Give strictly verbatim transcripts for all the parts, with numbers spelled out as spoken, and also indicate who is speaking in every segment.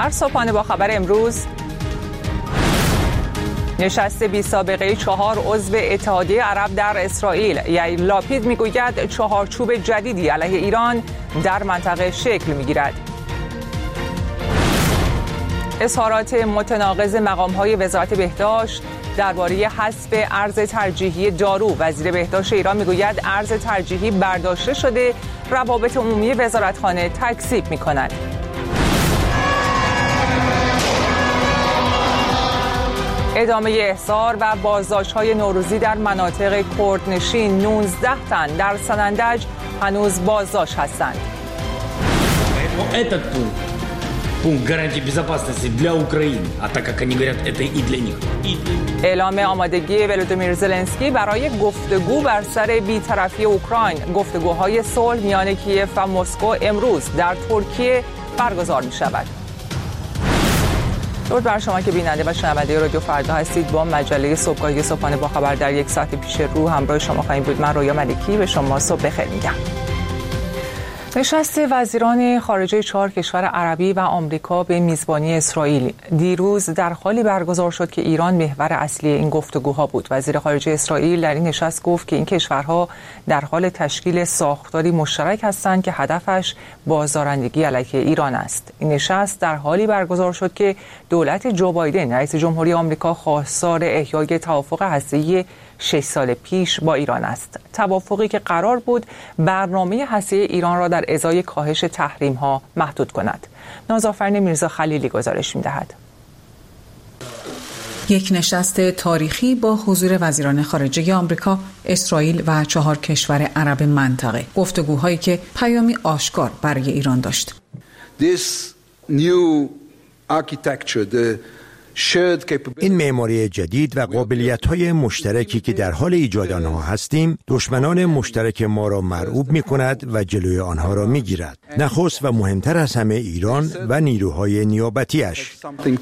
Speaker 1: در صبحانه با خبر امروز، نشست بی سابقه چهار عضو اتحادیه عرب در اسرائیل. یائیر لاپید میگوید چهارچوب جدیدی علیه ایران در منطقه شکل میگیرد. اظهارات متناقض مقام‌های وزارت بهداشت درباره حذف ارز ترجیحی دارو. وزیر بهداشت ایران میگوید ارز ترجیحی برداشته شده، روابط عمومی وزارتخانه تکذیب می‌کند. ادامه احصار و بازداشت‌های نوروزی در مناطق کردنشین. نوزده تن در سنندج هنوز بازداشت هستند. اعلام آمادگی ولودیمیر زلنسکی برای گفتگو بر سر بی‌طرفی اوکراین. گفتگوهای صلح میان کیف و مسکو امروز در ترکیه برگزار می‌شود. درود بر شما که بیننده و شنونده رادیو فردا هستید. با مجله صبحگاهی صبحانه با خبر در یک ساعت پیش رو همراه شما خواهیم بود. من رویا ملکی به شما صبح بخیر میگم. نشست وزیران خارجه چهار کشور عربی و آمریکا به میزبانی اسرائیل دیروز در حالی برگزار شد که ایران محور اصلی این گفتگوها بود. وزیر خارجه اسرائیل در این نشست گفت که این کشورها در حال تشکیل ساختاری مشترک هستند که هدفش بازدارندگی علیه ایران است. این نشست در حالی برگزار شد که دولت جو بایدن رئیس جمهوری آمریکا خواستار احیای توافق هسته‌ای شش سال پیش با ایران است. توافقی که قرار بود برنامه هسته‌ای ایران را در ازای کاهش تحریم‌ها محدود کند. نازآفرین میرزا خلیلی گزارش می‌دهد.
Speaker 2: یک نشست تاریخی با حضور وزیران خارجه آمریکا، اسرائیل و چهار کشور عرب منطقه. گفتگوهایی که پیامی آشکار برای ایران داشت.
Speaker 3: This new architecture, the
Speaker 4: این معماری جدید و قابلیت‌های مشترکی که در حال ایجاد آنها هستیم، دشمنان مشترک ما را مرعوب می‌کند و جلوی آنها را می‌گیرد. نخست و مهمتر از همه ایران و نیروهای نیابتی‌اش.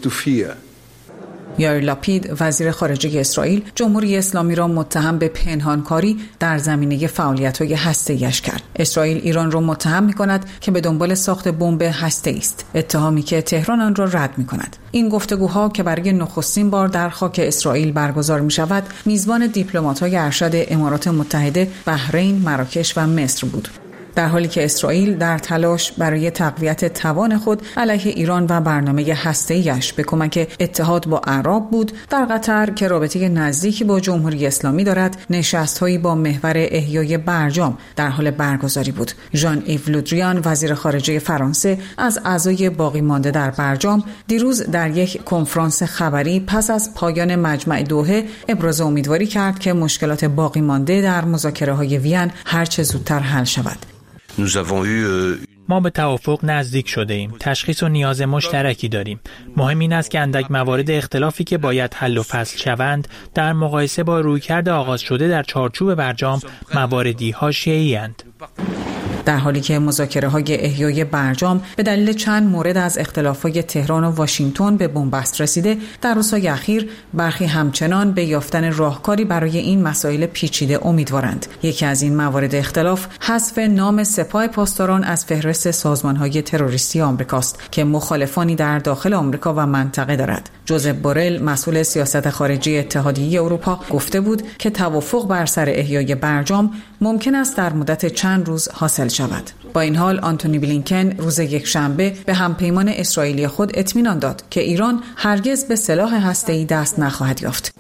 Speaker 2: یائیر لاپید وزیر خارجه اسرائیل جمهوری اسلامی را متهم به پنهانکاری در زمینه فعالیت‌های هسته‌ایش کرد. اسرائیل ایران را متهم می‌کند که به دنبال ساخت بمب هسته‌ای است، اتهامی که تهران آن را رد می‌کند. این گفتگوها که برای نخستین بار در خاک اسرائیل برگزار می‌شود، میزبان دیپلمات‌های ارشد امارات متحده، بحرین، مراکش و مصر بود. در حالی که اسرائیل در تلاش برای تقویت توان خود علیه ایران و برنامه هسته‌ایش به کمک اتحاد با اعراب بود، در قطر که رابطه نزدیکی با جمهوری اسلامی دارد، نشست‌هایی با محور احیای برجام در حال برگزاری بود. ژان ایو لودریان وزیر خارجه فرانسه از اعضای باقی مانده در برجام دیروز در یک کنفرانس خبری پس از پایان مجمع دوحه ابراز امیدواری کرد که مشکلات باقی مانده در مذاکره‌های وین هر چه زودتر حل شود.
Speaker 5: ما به توافق نزدیک شده ایم. تشخیص و نیاز مشترکی داریم. مهم این است که اندک موارد اختلافی که باید حل و فصل شوند در مقایسه با رویکرد آغاز شده در چارچوب برجام مواردی حاشیه‌ای اند.
Speaker 2: در حالی که مذاکره‌های احیای برجام به دلیل چند مورد از اختلافات تهران و واشنگتن به بنبست رسیده، در روزهای اخیر برخی همچنان به یافتن راهکاری برای این مسائل پیچیده امیدوارند. یکی از این موارد اختلاف حذف نام سپاه پاسداران از فهرست سازمان‌های تروریستی آمریکاست که مخالفانی در داخل آمریکا و منطقه دارد. جوزف بورل مسئول سیاست خارجی اتحادیه اروپا گفته بود که توافق بر سر احیای برجام ممکن است در مدت چند روز حاصل شود. با این حال آنتونی بلینکن روز یکشنبه به همپیمان اسرائیلی خود اطمینان داد که ایران هرگز به سلاح هسته‌ای دست نخواهد یافت.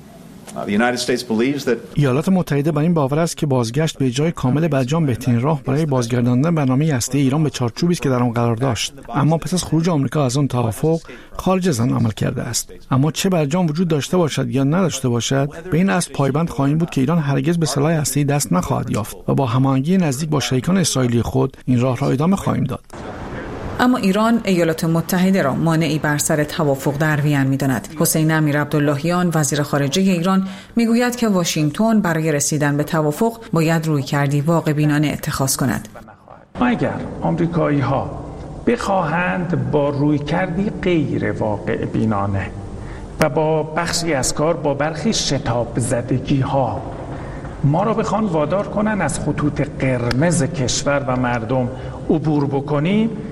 Speaker 6: ایالات متحده بر این باور است که بازگشت به اجرای کامل برجام بهترین راه برای بازگرداندن برنامه هسته‌ای ایران به چارچوبی است که در آن قرار داشت، اما پس از خروج آمریکا از آن توافق خارج از آن عمل کرده است. اما چه برجام وجود داشته باشد یا نداشته باشد، به این اصل پایبند خواهیم بود که ایران هرگز به سلاح هسته‌ای دست نخواهد یافت و با هماهنگی نزدیک با شریکان اسرائیلی خود این راه را ادامه خواهیم داد.
Speaker 2: اما ایران ایالات متحده را مانعی بر سر توافق در وین می‌داند. حسین امیرعبداللهیان وزیر خارجه ایران میگوید که واشنگتن برای رسیدن به توافق باید رویکردی واقع‌بینانه اتخاذ کند.
Speaker 7: اگر آمریکایی‌ها بخواهند با رویکردی غیر واقع‌بینانه و با بخشی از کار با برخی شتاب زدگی‌ها ما را بخوان وادار کنن از خطوط قرمز کشور و مردم عبور بکنیم،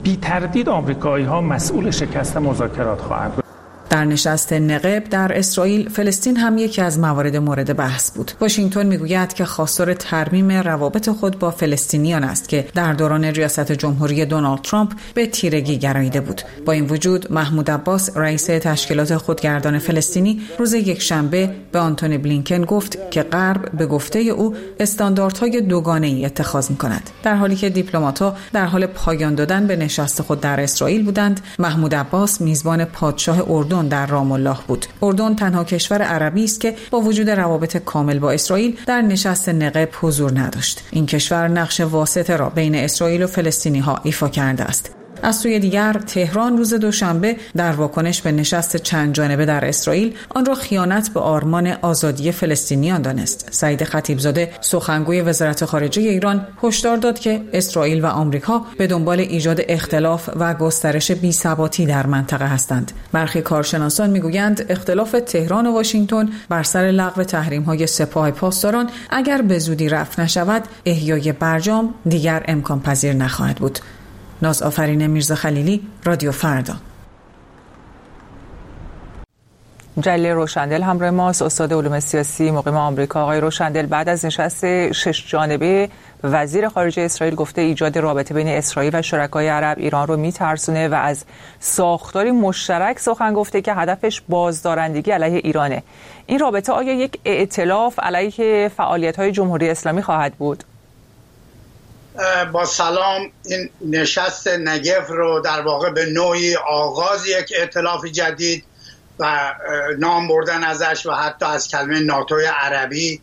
Speaker 7: بی تردید آمریکایی ها مسئول شکست مذاکرات خواهند بود.
Speaker 2: در نشست نقب در اسرائیل، فلسطین هم یکی از موارد مورد بحث بود. واشنگتن میگوید که خواستار ترمیم روابط خود با فلسطینیان است که در دوران ریاست جمهوری دونالد ترامپ به تیرگی گراییده بود. با این وجود محمود عباس، رئیس تشکیلات خودگردان فلسطینی، روز یکشنبه به آنتونی بلینکن گفت که غرب به گفته او استانداردهای دوگانه‌ای اتخاذ می‌کند. در حالی که دیپلمات‌ها در حال پایان دادن به نشست خود در اسرائیل بودند، محمود عباس میزبان پادشاه اردن در رام الله بود. اردن تنها کشور عربی است که با وجود روابط کامل با اسرائیل در نشست نقب حضور نداشت. این کشور نقش واسطه را بین اسرائیل و فلسطینی‌ها ایفا کرده است. از سوی دیگر، تهران روز دوشنبه در واکنش به نشست چند جانبه در اسرائیل آن را خیانت به آرمان آزادی فلسطینیان دانست. سعید خطیبزاده، سخنگوی وزارت خارجه ایران، هشدار داد که اسرائیل و آمریکا به دنبال ایجاد اختلاف و گسترش بی‌ثباتی در منطقه هستند. برخی کارشناسان میگویند اختلاف تهران و واشنگتن بر سر لغو تحریم‌های سپاه پاسداران اگر به زودی رفع نشود، احیای برجام دیگر امکان پذیر نخواهد بود. ناز آفرین میرزا خلیلی، رادیو فردا.
Speaker 1: جلیل روشندل همراه ماست، استاد علوم سیاسی مقیم آمریکا. آقای روشندل، بعد از نشست شش جانبه وزیر خارجه اسرائیل گفته ایجاد رابطه بین اسرائیل و شرکای عرب ایران رو میترسونه و از ساختاری مشترک سخن گفته که هدفش بازدارندگی علیه ایرانه. این رابطه آیا یک ائتلاف علیه فعالیت‌های جمهوری اسلامی خواهد بود؟
Speaker 8: با سلام، این نشست نگف رو در واقع به نوعی آغاز یک ائتلاف جدید و نام بردن ازش و حتی از کلمه ناتوی عربی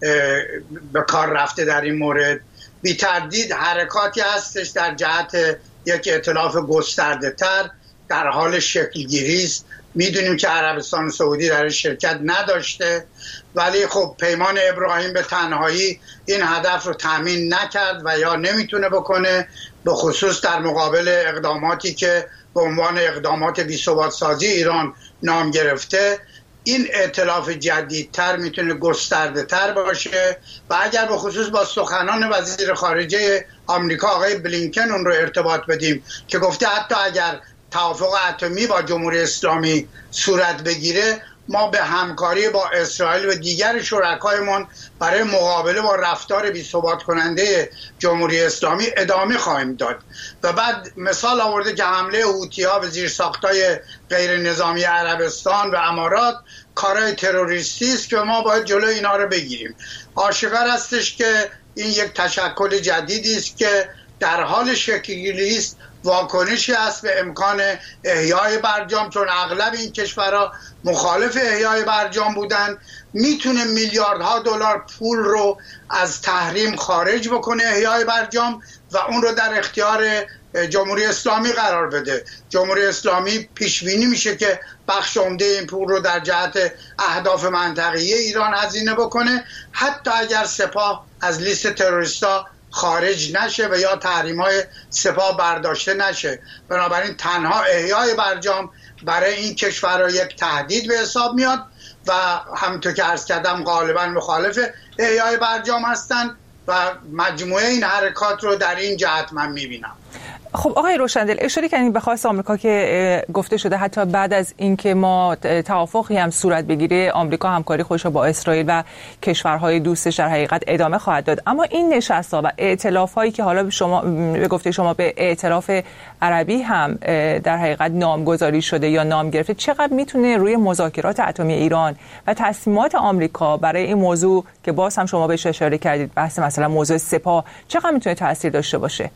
Speaker 8: به کار رفته در این مورد. بی تردید حرکاتی هستش در جهت یک ائتلاف گسترده تر در حال شکل گیری است. میدونیم که عربستان سعودی در شرکت نداشته، ولی خب پیمان ابراهیم به تنهایی این هدف رو تامین نکرد و یا نمیتونه بکنه، به خصوص در مقابل اقداماتی که به عنوان اقدامات بی‌ثبات سازی ایران نام گرفته. این ائتلاف جدیدتر میتونه گسترده تر باشه و اگر به خصوص با سخنان وزیر خارجه آمریکا آقای بلینکن اون رو ارتباط بدیم که گفته حتی اگر توافق اتمی با جمهوری اسلامی صورت بگیره، ما به همکاری با اسرائیل و دیگر شرکایمان برای مقابله با رفتار بی‌ثبات کننده جمهوری اسلامی ادامه خواهیم داد. و بعد مثال آورده که حمله حوثی‌ها به زیرساخت‌های غیر نظامی عربستان و امارات کارهای تروریستی است که ما باید جلوی اینا رو بگیریم. آشکار هستش که این یک تشکل جدیدی است که در حال شکل‌گیری است، واکنشی است به امکان احیای برجام، چون اغلب این کشورها مخالف احیای برجام بودند. میتونه میلیاردها دلار پول رو از تحریم خارج بکنه احیای برجام و اون رو در اختیار جمهوری اسلامی قرار بده. جمهوری اسلامی پیش بینی میشه که بخش عمده این پول رو در جهت اهداف منطقه‌ای ایران هزینه بکنه، حتی اگر سپاه از لیست تروریستا خارج نشه و یا تحریم‌های سپاه برداشته نشه. بنابراین تنها احیای برجام برای این کشورها یک تهدید به حساب میاد و همونطور که عرض کردم غالبا مخالف احیای برجام هستند و مجموعه این حرکات رو در این جهت من میبینم.
Speaker 1: خب آقای روشندل، اشاره کردین به خواست آمریکا که گفته شده حتی بعد از اینکه ما توافقی هم صورت بگیره، آمریکا همکاری خودش رو با اسرائیل و کشورهای دوستش در حقیقت ادامه خواهد داد. اما این نشست‌ها و ائتلاف‌هایی که حالا به شما به گفته شما به ائتلاف عربی هم در حقیقت نامگذاری شده یا نام گرفته، چقدر میتونه روی مذاکرات اتمی ایران و تصمیمات آمریکا برای این موضوع که باز هم شما بهش اشاره کردید، بحث مثلا موضوع سپاه، چقدر میتونه تاثیر داشته باشه؟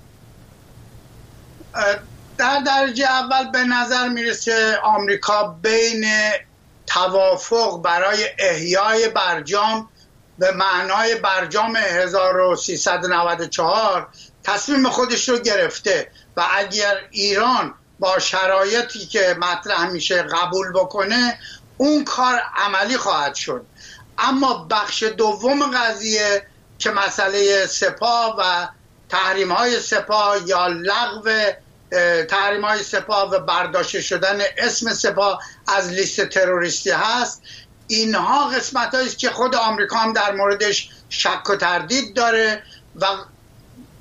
Speaker 8: در درجه اول به نظر میرسه آمریکا بین توافق برای احیای برجام به معنای برجام هزار و سیصد و نود و چهار تصمیم خودش رو گرفته و اگر ایران با شرایطی که مطرح میشه قبول بکنه، اون کار عملی خواهد شد. اما بخش دوم قضیه که مسئله سپاه و تحریم‌های سپاه یا لغو تحریم‌های سپاه و برداشته شدن اسم سپاه از لیست تروریستی هست، اینها قسمت‌هایی است که خود آمریکا هم در موردش شک و تردید داره و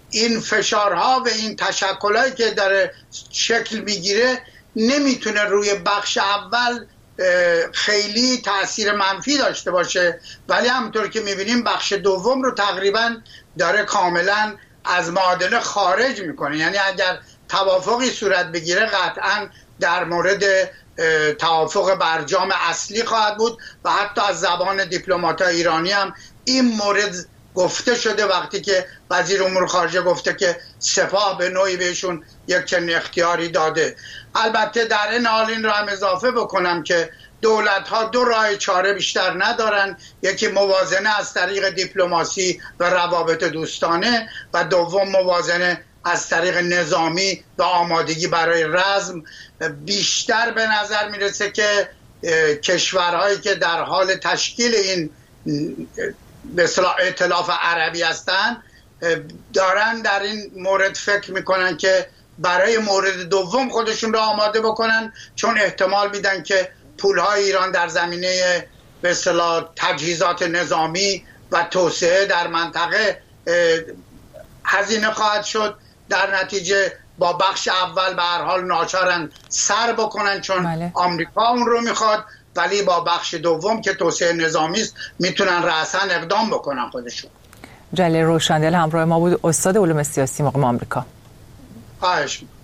Speaker 8: این فشارها و این تشکلایی که داره شکل میگیره نمیتونه روی بخش اول خیلی تأثیر منفی داشته باشه، ولی همونطور که میبینیم بخش دوم رو تقریبا داره کاملا از معادله خارج میکنه. یعنی اگر توافقی صورت بگیره قطعا در مورد توافق برجام اصلی خواهد بود و حتی از زبان دیپلمات‌های ایرانی هم این مورد گفته شده وقتی که وزیر امور خارجه گفته که سپاه به نوعی بهشون یک چنین اختیاری داده. البته در این حال این را هم اضافه بکنم که دولت‌ها دو راه چاره بیشتر ندارن، یکی موازنه از طریق دیپلماسی و روابط دوستانه و دوم موازنه از طریق نظامی و آمادگی برای رزم. بیشتر به نظر میرسه که کشورهایی که در حال تشکیل این به اصطلاح ائتلاف عربی هستن دارن در این مورد فکر میکنن که برای مورد دوم خودشون رو آماده بکنن، چون احتمال میدن که پولهای ایران در زمینه به اصطلاح تجهیزات نظامی و توسعه در منطقه هزینه خواهد شد. در نتیجه با بخش اول به هر حال ناچارن سر بکنن چون بله. آمریکا اون رو میخواد، ولی با بخش دوم که توسعه نظامی است میتونن رأساً اقدام بکنن خودشون.
Speaker 1: جلیل روشندل همراه ما بود، استاد علوم سیاسی مقام آمریکا.
Speaker 8: خواهش می‌کنم.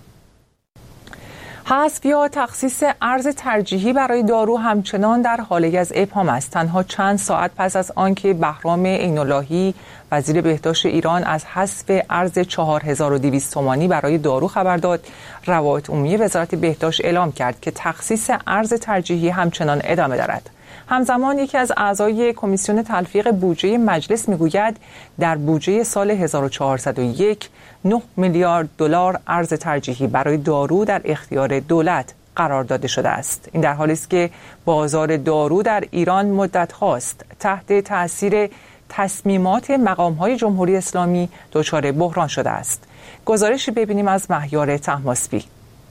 Speaker 1: حذف یا تخصیص ارز ترجیحی برای دارو همچنان در حال از ابهام است. تنها چند ساعت پس از آنکه بهرام عین‌اللهی وزیر بهداشت ایران از حذف ارز چهار هزار و دویست تومانی برای دارو خبر داد، روابط عمومی وزارت بهداشت اعلام کرد که تخصیص ارز ترجیحی همچنان ادامه دارد. همزمان یکی از اعضای کمیسیون تلفیق بودجه مجلس میگوید در بودجه سال هزار و چهارصد و یک نه میلیارد دلار ارز ترجیحی برای دارو در اختیار دولت قرار داده شده است. این در حالی است که بازار دارو در ایران مدت هاست تحت تاثیر تصمیمات مقام‌های جمهوری اسلامی دچار بحران شده است. گزارشی ببینیم از مهیار طهماسبی.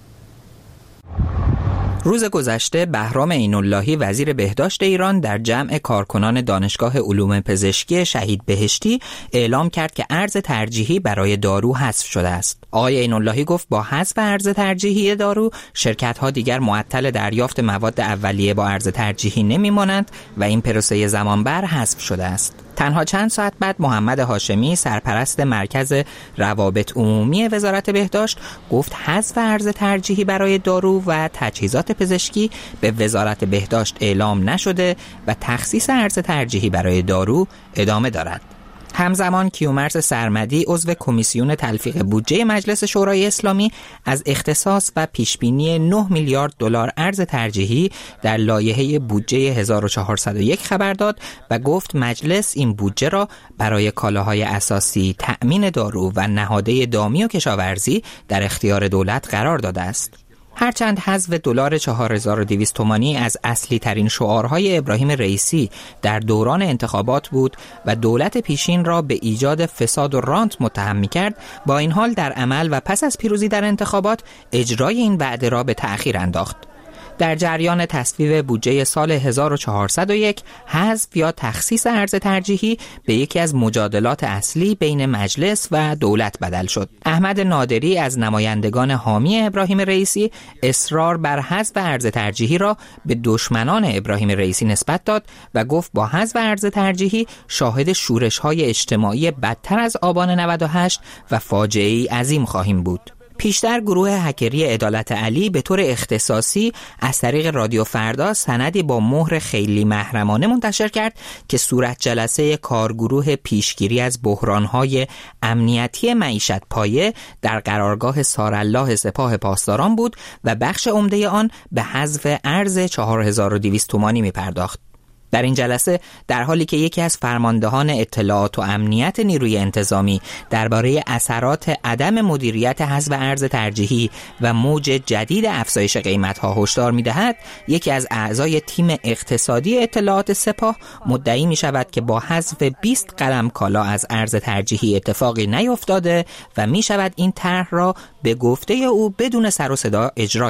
Speaker 9: روز گذشته بهرام عین‌اللهی وزیر بهداشت ایران در جمع کارکنان دانشگاه علوم پزشکی شهید بهشتی اعلام کرد که ارز ترجیحی برای دارو حذف شده است. آقای عین‌اللهی گفت با حذف ارز ترجیحی دارو شرکت‌ها دیگر معطل دریافت مواد اولیه با ارز ترجیحی نمی‌مانند و این پروسه زمانبر حذف شده است. تنها چند ساعت بعد محمد هاشمی سرپرست مرکز روابط عمومی وزارت بهداشت گفت حذف ارز ترجیحی برای دارو و تجهیزات پزشکی به وزارت بهداشت اعلام نشده و تخصیص ارز ترجیحی برای دارو ادامه دارد. همزمان کیومرث سرمدی عضو کمیسیون تلفیق بودجه مجلس شورای اسلامی از اختصاص و پیشبینی نه میلیارد دلار ارز ترجیحی در لایحه بودجه هزار و چهارصد و یک خبر داد و گفت مجلس این بودجه را برای کالاهای اساسی، تأمین دارو و نهاده دامی و کشاورزی در اختیار دولت قرار داده است. هرچند حذف دلار چهار هزار و دویست تومانی از اصلی ترین شعارهای ابراهیم رئیسی در دوران انتخابات بود و دولت پیشین را به ایجاد فساد و رانت متهم می‌کرد، با این حال در عمل و پس از پیروزی در انتخابات اجرای این وعده را به تأخیر انداخت. در جریان تصویب بودجه سال هزار و چهارصد و یک حذف یا تخصیص ارز ترجیحی به یکی از مجادلات اصلی بین مجلس و دولت بدل شد. احمد نادری از نمایندگان حامی ابراهیم رئیسی اصرار بر حذف ارز ترجیحی را به دشمنان ابراهیم رئیسی نسبت داد و گفت با حذف ارز ترجیحی شاهد شورش‌های اجتماعی بدتر از آبان نود و هشت و فاجعه‌ای عظیم خواهیم بود. پیشتر گروه هکری عدالت علی به طور اختصاصی از طریق رادیو فردا سندی با مهر خیلی محرمانه منتشر کرد که صورت جلسه کارگروه پیشگیری از بحران‌های امنیتی معیشت پایه در قرارگاه سارالله سپاه پاسداران بود و بخش عمده آن به حذف ارز چهار هزار و دویست تومانی می‌پرداخت. در این جلسه در حالی که یکی از فرماندهان اطلاعات و امنیت نیروی انتظامی درباره اثرات عدم مدیریت حذف ارز ترجیحی و موج جدید افزایش قیمت‌ها هشدار می‌دهد، یکی از اعضای تیم اقتصادی اطلاعات سپاه مدعی می‌شود که با حذف بیست قلم کالا از ارز ترجیحی اتفاقی نیفتاده و می‌شود این طرح را به گفته او بدون سر و صدا اجرا کرد.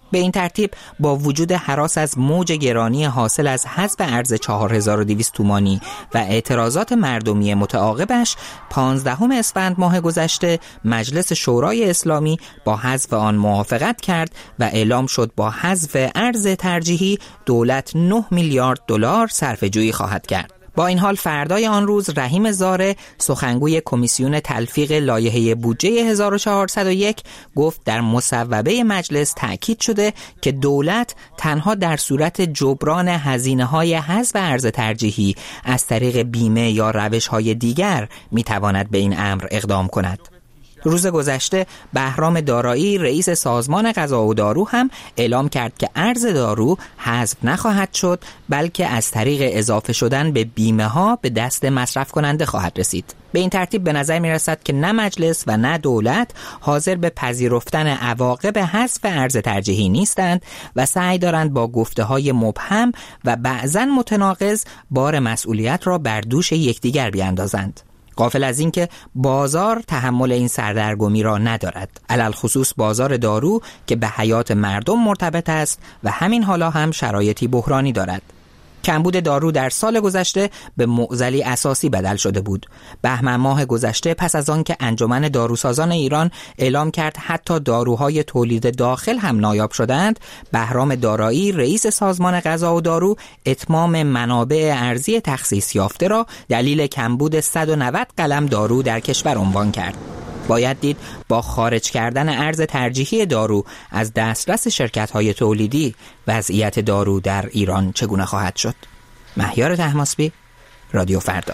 Speaker 9: به این ترتیب با وجود هراس از موج گرانی حاصل از حذف ارز چهار هزار و دویست تومانی و اعتراضات مردمی متعاقبش، پانزدهم اسفند ماه گذشته مجلس شورای اسلامی با حذف آن موافقت کرد و اعلام شد با حذف ارز ترجیحی دولت نه میلیارد دلار صرفه‌جویی خواهد کرد. با این حال فردای آن روز رحیم زاره، سخنگوی کمیسیون تلفیق لایحه بودجه هزار و چهارصد و یک، گفت در مصوبه مجلس تأکید شده که دولت تنها در صورت جبران هزینه‌های حذف ارز ترجیحی از طریق بیمه یا روش‌های دیگر می‌تواند به این امر اقدام کند. روز گذشته بهرام دارایی رئیس سازمان غذا و دارو هم اعلام کرد که ارز دارو حذف نخواهد شد، بلکه از طریق اضافه شدن به بیمه ها به دست مصرف کننده خواهد رسید. به این ترتیب به نظر می رسد که نه مجلس و نه دولت حاضر به پذیرفتن عواقب حذف ارز ترجیحی نیستند و سعی دارند با گفته های مبهم و بعضاً متناقض بار مسئولیت را بر دوش یکدیگر بیاندازند. غافل از این که بازار تحمل این سردرگمی را ندارد، علل خصوص بازار دارو که به حیات مردم مرتبط است و همین حالا هم شرایطی بحرانی دارد. کمبود دارو در سال گذشته به معضلی اساسی بدل شده بود. بهمن ماه گذشته پس از آن که انجمن داروسازان ایران اعلام کرد حتی داروهای تولید داخل هم نایاب شدند، بهرام دارایی رئیس سازمان غذا و دارو اتمام منابع ارزی تخصیص یافته را دلیل کمبود صد و نود قلم دارو در کشور عنوان کرد. باید دید با خارج کردن ارز ترجیحی دارو از دسترس شرکت‌های تولیدی وضعیت دارو در ایران چگونه خواهد شد. مهیار طهماسبی، رادیو فردا.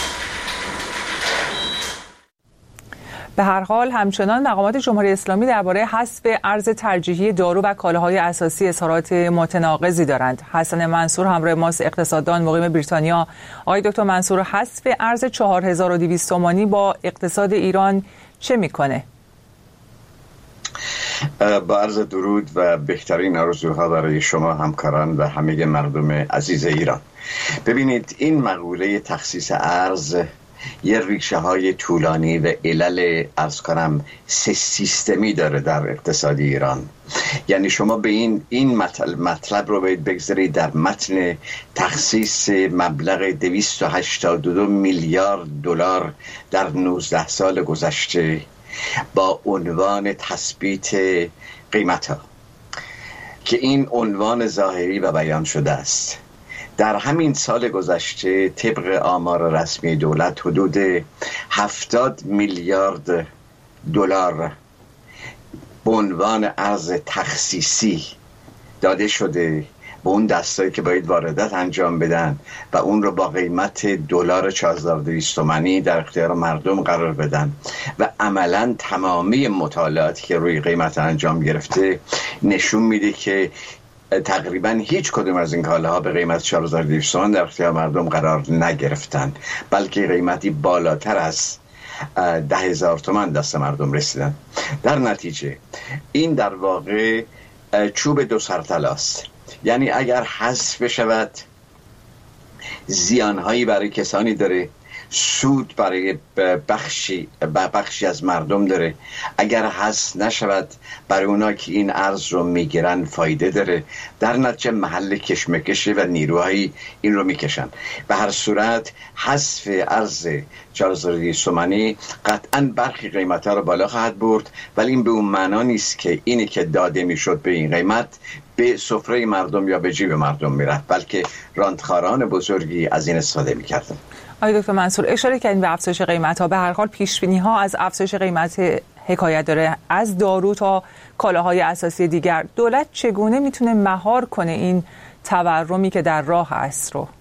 Speaker 1: به هر حال همچنان مقامات جمهوری اسلامی درباره حذف ارز ترجیحی دارو و کالاهای اساسی اظهارات متناقضی دارند. حسن منصور همراه ماست، اقتصاددان مقیم بریتانیا. آقای دکتر منصور، حذف ارز چهار هزار و دویست تومانی با اقتصاد ایران چه میکنه؟
Speaker 10: با عرض درود و بهترین آرزوها برای شما همکاران و همه مردم عزیز ایران. ببینید، این مقوله تخصیص ارز یه ریشه های طولانی و علل عرض کنم سه سیستمی داره در اقتصاد ایران. یعنی شما به این این مطلب رو باید بگذارید در متن تخصیص مبلغ دویست و هشتاد و دو میلیارد دلار در نوزده سال گذشته با عنوان تثبیت قیمت ها که این عنوان ظاهری و بیان شده است. در همین سال گذشته طبق آمار رسمی دولت حدود هفتاد میلیارد دلار به عنوان ارز تخصیصی داده شده به اون دستایی که باید واردات انجام بدن و اون رو با قیمت دلار چهار هزار و دویست تومانی در اختیار مردم قرار بدن و عملاً تمامی مطالعاتی که روی قیمت انجام گرفته نشون میده که تقریبا هیچ کدوم از این کالاها به قیمت چهار هزار و دویست تومان در اختیار مردم قرار نگرفتن، بلکه قیمتی بالاتر از ده هزار تومان دست مردم رسیدن. در نتیجه این در واقع چوب دو سرتلاست. یعنی اگر حذف بشود زیانهایی برای کسانی داره، سود برای بخشی بخشی از مردم داره. اگر حذف نشود برای اونا که این ارز رو میگیرن فایده داره. در نتیجه محل کشمکشه و نیروهایی این رو میکشن. به هر صورت حذف ارز چهار هزار و دویست تومانی قطعا برخی قیمت‌ها رو بالا خواهد برد، ولی این به اون معنا نیست که اینی که داده میشد به این قیمت به سفره مردم یا به جیب مردم میرفت، بلکه راندخاران بزرگی از این استفاده میکردن.
Speaker 1: آقای دکتر منصور، اشاره کردین به افزایش قیمت‌ها. به هر حال پیش‌بینی‌ها از افزایش قیمت حکایت داره، از دارو تا کالاهای اساسی دیگر. دولت چگونه میتونه مهار کنه این تورمی که در راه است رو؟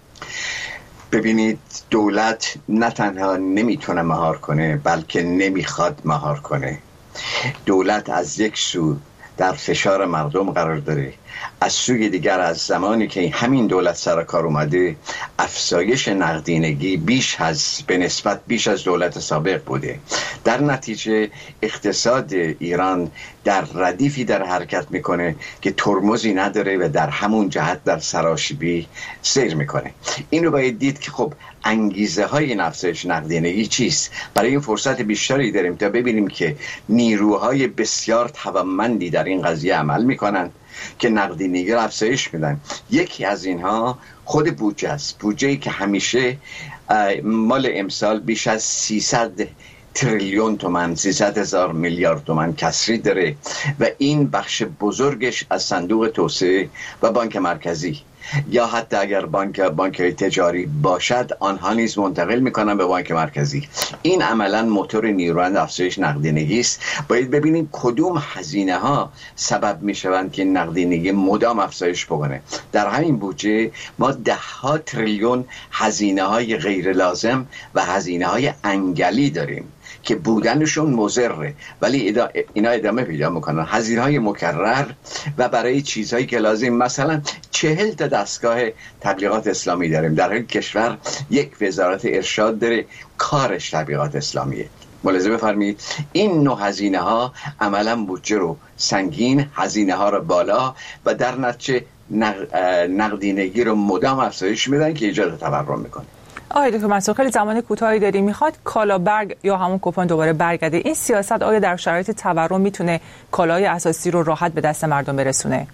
Speaker 10: ببینید، دولت نه تنها نمیتونه مهار کنه بلکه نمیخواد مهار کنه. دولت از یک سو در فشار مردم قرار داره، از سوی دیگر از زمانی که همین دولت سر کار اومده افزایش نقدینگی بیش از به نسبت بیش از دولت سابق بوده. در نتیجه اقتصاد ایران در ردیفی در حرکت میکنه که ترمزی نداره و در همون جهت در سراشیبی سیر میکنه. این رو باید دید که خب انگیزه های افزایش نقدینگی چیست. برای این فرصت بیشتری داریم تا ببینیم که نیروهای بسیار توانمندی در این قضیه عمل میکنن که نقدینگی رو افزایش میدن. یکی از اینها خود بودجه است. بودجه‌ای که همیشه مال امسال بیش از سیصد تریلیون تومان، سیصد هزار میلیارد تومان کسری داره و این بخش بزرگش از صندوق توسعه و بانک مرکزی یا حتی اگر بانک بانک‌های تجاری باشد آنها نیز منتقل میکنن به بانک مرکزی. این عملا موتور نیرومند افزایش نقدینگی است. باید ببینیم کدوم هزینه ها سبب میشوند که نقدینگی مدام افزایش بکنه. در همین بودجه ما ده ها تریلیون هزینه های غیر لازم و هزینه های انگلی داریم که بودنشون مضره ولی اینا ادامه پیدا میکنن. هزینه‌های مکرر و برای چیزهایی که لازم، مثلا چهل تا دستگاه تبلیغات اسلامی داریم در این کشور، یک وزارت ارشاد داره کارش تبلیغات اسلامیه. ملاحظه بفرمایید این نوع هزینه ها عملا بودجه رو سنگین، هزینه ها رو بالا و در نتیجه نقدینگی رو مدام افزایش میدن که ایجاد تورم میکنه.
Speaker 1: آقای دکتر منصور خیلی زمان کوتاهی داریم، میخواد کالا برگ یا همون کوپن دوباره برگرده. این سیاست آیا در شرایط تورم میتونه کالای اساسی رو راحت به دست مردم برسونه؟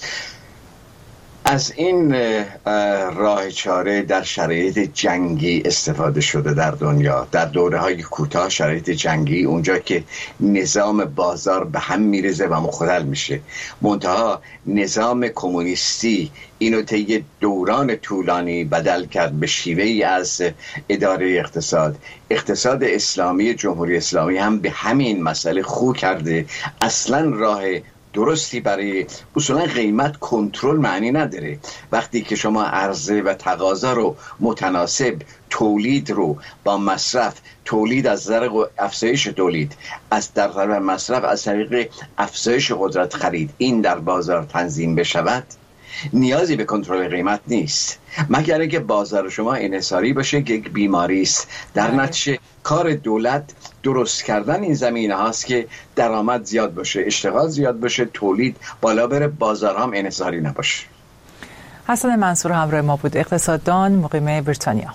Speaker 10: از این راه چاره در شرایط جنگی استفاده شده در دنیا. در دوره های کوتاه شرایط جنگی اونجا که نظام بازار به هم میرزه و مختل میشه، منتها نظام کمونیستی اینو طی دوران طولانی بدل کرد به شیوهی از اداره اقتصاد. اقتصاد اسلامی جمهوری اسلامی هم به همین مسئله خو کرده. اصلا راه درستی برای اصولا قیمت کنترل معنی نداره. وقتی که شما عرضه و تقاضا رو متناسب، تولید رو با مصرف، تولید از طریق افزایش تولید، از در طرف مصرف از طریق افزایش قدرت خرید، این در بازار تنظیم بشود، نیازی به کنترل قیمت نیست، مگر اینکه بازار شما انحصاری باشه که یک بیماری است. در نتیجه کار دولت درست کردن این زمینه هاست که درآمد زیاد باشه، اشتغال زیاد باشه، تولید بالا بره، بازار هم انحصاری نباشه.
Speaker 1: حسن منصور همراه ما بود، اقتصاددان مقیم بریتانیا.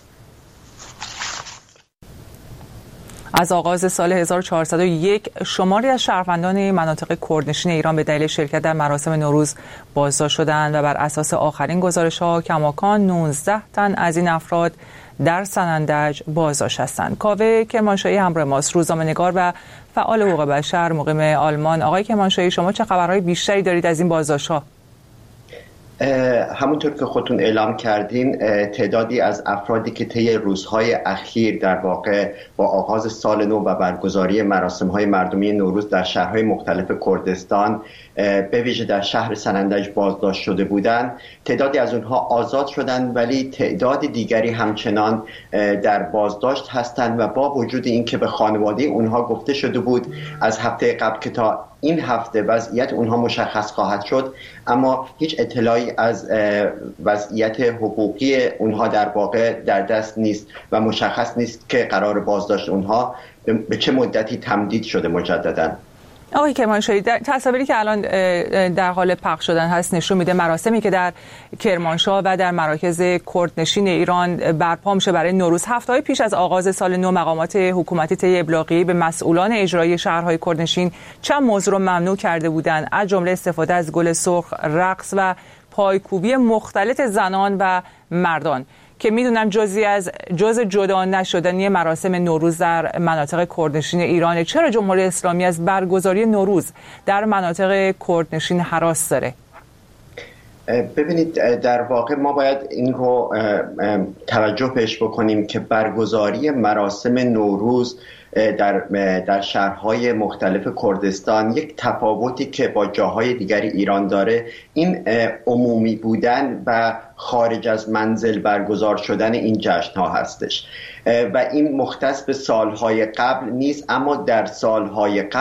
Speaker 1: از آغاز سال هزار و چهارصد و یک شماری از شهروندان مناطق کردنشین ایران به دلیل شرکت در مراسم نوروز بازداشت شدند و بر اساس آخرین گزارش‌ها کماکان نوزده تن از این افراد در سنندج بازداشت هستند. کاوه کرمانشاهی همراه ماست، روزنامه‌نگار و فعال حقوق بشر مقیم آلمان. آقای کرمانشاهی، شما چه خبرهای بیشتری دارید از این بازداشت‌ها؟
Speaker 11: همونطور که خودتون اعلام کردین، تعدادی از افرادی که طی روزهای اخیر در واقع با آغاز سال نو و برگزاری مراسم‌های مردمی نوروز در شهرهای مختلف کردستان به ویژه در شهر سنندج بازداشت شده بودند، تعدادی از اونها آزاد شدند ولی تعداد دیگری همچنان در بازداشت هستند و با وجود اینکه به خانواده اونها گفته شده بود از هفته قبل که تا این هفته وضعیت اونها مشخص خواهد شد، اما هیچ اطلاعی از وضعیت حقوقی اونها در واقع در دست نیست و مشخص نیست که قرار بازداشت اونها به چه مدتی تمدید شده مجدداً.
Speaker 1: آقای کرمانشاهی، تصاویری که الان در حال پخش شدن هست نشون میده مراسمی که در کرمانشاه و در مراکز کردنشین ایران برپا میشه برای نوروز. هفته‌های پیش از آغاز سال نو مقامات حکومتی طی ابلاغی به مسئولان اجرایی شهرهای کردنشین چند موضوع رو ممنوع کرده بودند، از جمله استفاده از گل سرخ، رقص و پایکوبی مختلط زنان و مردان که میدونم جزئی از جز جدا نشدنی مراسم نوروز در مناطق کردنشین ایرانه. چرا جمهوری اسلامی از برگزاری نوروز در مناطق کردنشین هراس داره؟
Speaker 11: ببینید، در واقع ما باید این رو توجه بهش بکنیم که برگزاری مراسم نوروز در در شهرهای مختلف کردستان یک تفاوتی که با جاهای دیگری ایران داره این عمومی بودن و خارج از منزل برگزار شدن این جشن ها هستش و این مختص به سالهای قبل نیست، اما در سالهای قبل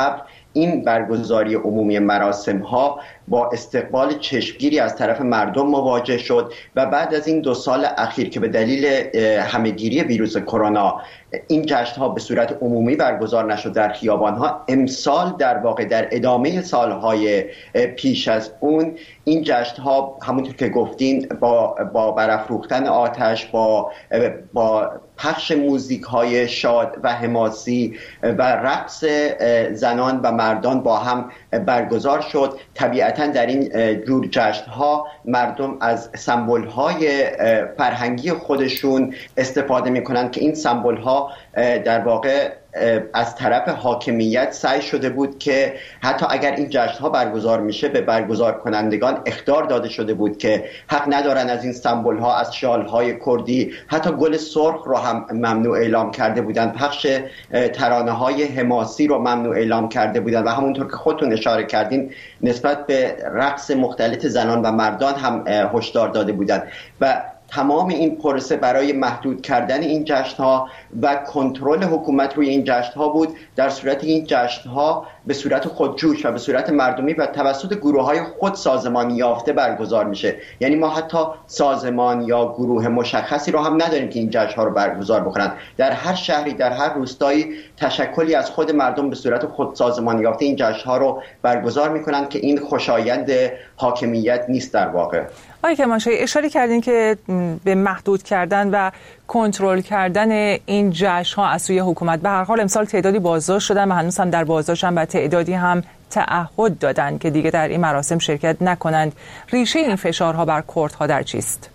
Speaker 11: این برگزاری عمومی مراسم ها با استقبال چشمگیری از طرف مردم مواجه شد و بعد از این دو سال اخیر که به دلیل همهگیری ویروس کرونا این جشن ها به صورت عمومی برگزار نشد در خیابان ها، امسال در واقع در ادامه سالهای پیش از اون این جشن ها همونطور که گفتین با با برافروختن آتش، با با پخش موزیک های شاد و حماسی و رقص زنان و مردان با هم برگزار شد. طبیعتاً در این جور جشن ها مردم از سمبل های فرهنگی خودشون استفاده می کنند که این سمبل ها در واقع از طرف حاکمیت سعی شده بود که حتی اگر این جشن ها برگزار میشه به برگزار کنندگان اخطار داده شده بود که حق ندارن از این سمبل ها، از شال های کردی، حتی گل سرخ رو هم ممنوع اعلام کرده بودن، پخش ترانه های حماسی رو ممنوع اعلام کرده بودن و همونطور که خودتون اشاره کردین نسبت به رقص مختلط زنان و مردان هم هشدار داده بودن و تمام این پروسه برای محدود کردن این جشن‌ها و کنترل حکومت روی این جشن‌ها بود، در صورتی این جشن‌ها به صورت خودجوش و به صورت مردمی و توسط گروه‌های خود سازمانی یافته برگزار میشه. یعنی ما حتی سازمان یا گروه مشخصی رو هم نداریم که این جشن‌ها رو برگزار بکنن. در هر شهری، در هر روستایی تشکلی از خود مردم به صورت خود سازمانی یافته این جشن‌ها رو برگزار میکنن که این خوشایند حاکمیت نیست در واقع.
Speaker 1: آقای کرمانشاهی اشاره کردین که به محدود کردن و کنترل کردن این جشن‌ها از سوی حکومت. به هر حال امسال تعدادی بازداشت شدن و هنوز هم در بازداشتن و تعدادی هم تعهد دادن که دیگه در این مراسم شرکت نکنند. ریشه این فشارها بر کردها در چیست؟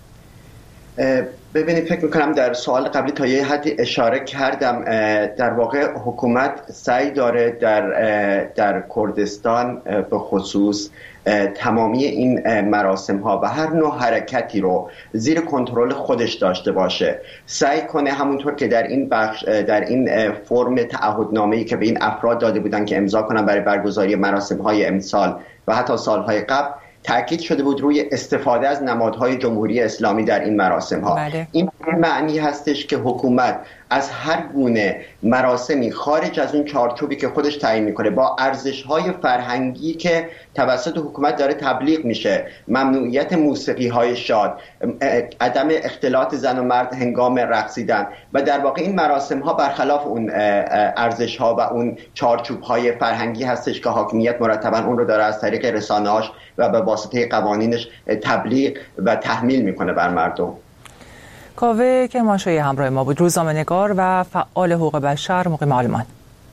Speaker 11: ببینید فکر میکنم در سوال قبلی تا یه حدی اشاره کردم. در واقع حکومت سعی داره در در کردستان به خصوص تمامی این مراسم ها و هر نوع حرکتی رو زیر کنترل خودش داشته باشه، سعی کنه همونطور که در این بخش در این فرم تعهدنامه‌ای که به این افراد داده بودن که امضا کنن برای برگزاری مراسم های امسال و حتی سالهای قبل، تأکید شده بود روی استفاده از نمادهای جمهوری اسلامی در این مراسم ها.
Speaker 1: بله.
Speaker 11: این معنی هستش که حکومت از هر گونه مراسمی خارج از اون چارچوبی که خودش تعیین میکنه با ارزش‌های فرهنگی که توسط حکومت داره تبلیغ میشه، ممنوعیت موسیقی های شاد، عدم اختلاط زن و مرد هنگام رقصیدن و در واقع این مراسم ها برخلاف اون ارزش‌ها و اون چارچوب‌های فرهنگی هستش که حاکمیت مرتباً اون رو داره از طریق رسانه‌هاش و به واسطه قوانینش تبلیغ و تحمیل میکنه بر مردم.
Speaker 1: کاوه کرمانشاهی همراه ما بود، روزنامه‌نگار و فعال حقوق بشر مقیم آلمان.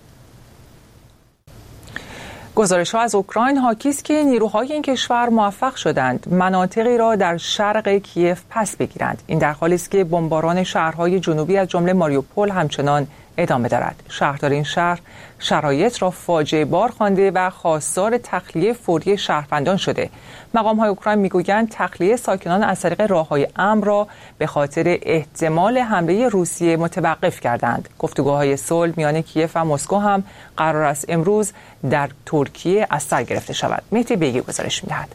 Speaker 1: گزارش‌ها از اوکراین حاکی است که نیروهای این کشور موفق شدند مناطقی را در شرق کیف پس بگیرند. این در حالی است که بمباران شهرهای جنوبی از جمله ماریوپول همچنان ادامه دارد. شهردار این شهر شرایط را فاجعه بار خوانده و خواستار تخلیه فوری شهروندان شده. مقام‌های اوکراین میگویند تخلیه ساکنان از طریق راه‌های امن را به خاطر احتمال حمله روسیه متوقف کردند. گفتگوهای صلح میان کیف و مسکو هم قرار است امروز در ترکیه از سر گرفته شود. مهدی بیگی گزارش می‌دهد.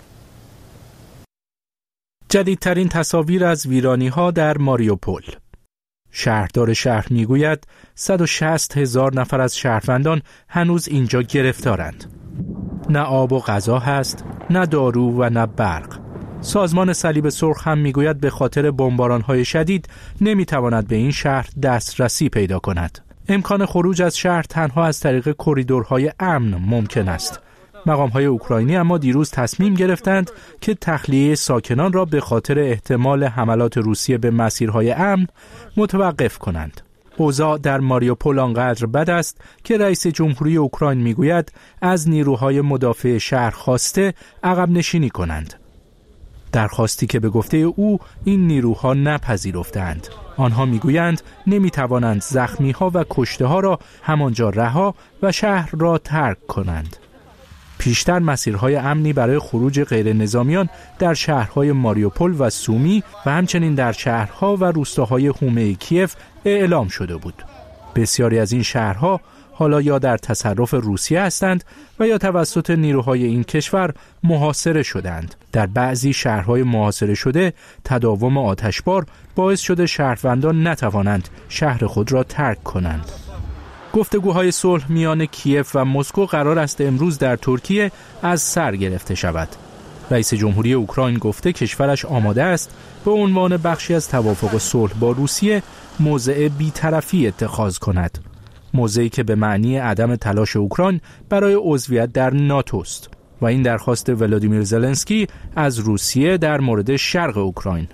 Speaker 12: جدیدترین تصاویر از ویرانی‌ها در ماریوپول. شهردار شهر میگوید صد و شصت هزار نفر از شهروندان هنوز اینجا گرفتارند. نه آب و غذا هست، نه دارو و نه برق. سازمان صلیب سرخ هم میگوید به خاطر بمباران‌های شدید نمیتواند به این شهر دسترسی پیدا کند. امکان خروج از شهر تنها از طریق کریدورهای امن ممکن است. مقام‌های اوکراینی اما دیروز تصمیم گرفتند که تخلیه ساکنان را به خاطر احتمال حملات روسیه به مسیرهای امن متوقف کنند. اوضاع در ماریوپول آنقدر بد است که رئیس جمهوری اوکراین میگوید از نیروهای مدافع شهر خواسته عقب نشینی کنند. درخواستی که به گفته او این نیروها نپذیرفتند. آنها میگویند نمیتوانند زخمی‌ها و کشته‌ها را همانجا رها و شهر را ترک کنند. پیشتر مسیرهای امنی برای خروج غیر نظامیان در شهرهای ماریوپول و سومی و همچنین در شهرها و روستاهای حومه کیف اعلام شده بود. بسیاری از این شهرها حالا یا در تصرف روسیه هستند و یا توسط نیروهای این کشور محاصره شدند. در بعضی شهرهای محاصره شده تداوم آتشبار باعث شده شهروندان نتوانند شهر خود را ترک کنند. گفتگوهای صلح میان کیف و مسکو قرار است امروز در ترکیه از سر گرفته شود. رئیس جمهوری اوکراین گفته کشورش آماده است به عنوان بخشی از توافق صلح با روسیه موضع بی‌طرفی اتخاذ کند. موضعی که به معنی عدم تلاش اوکراین برای عضویت در ناتو است و این درخواست ولادیمیر زلنسکی از روسیه در مورد شرق اوکراین.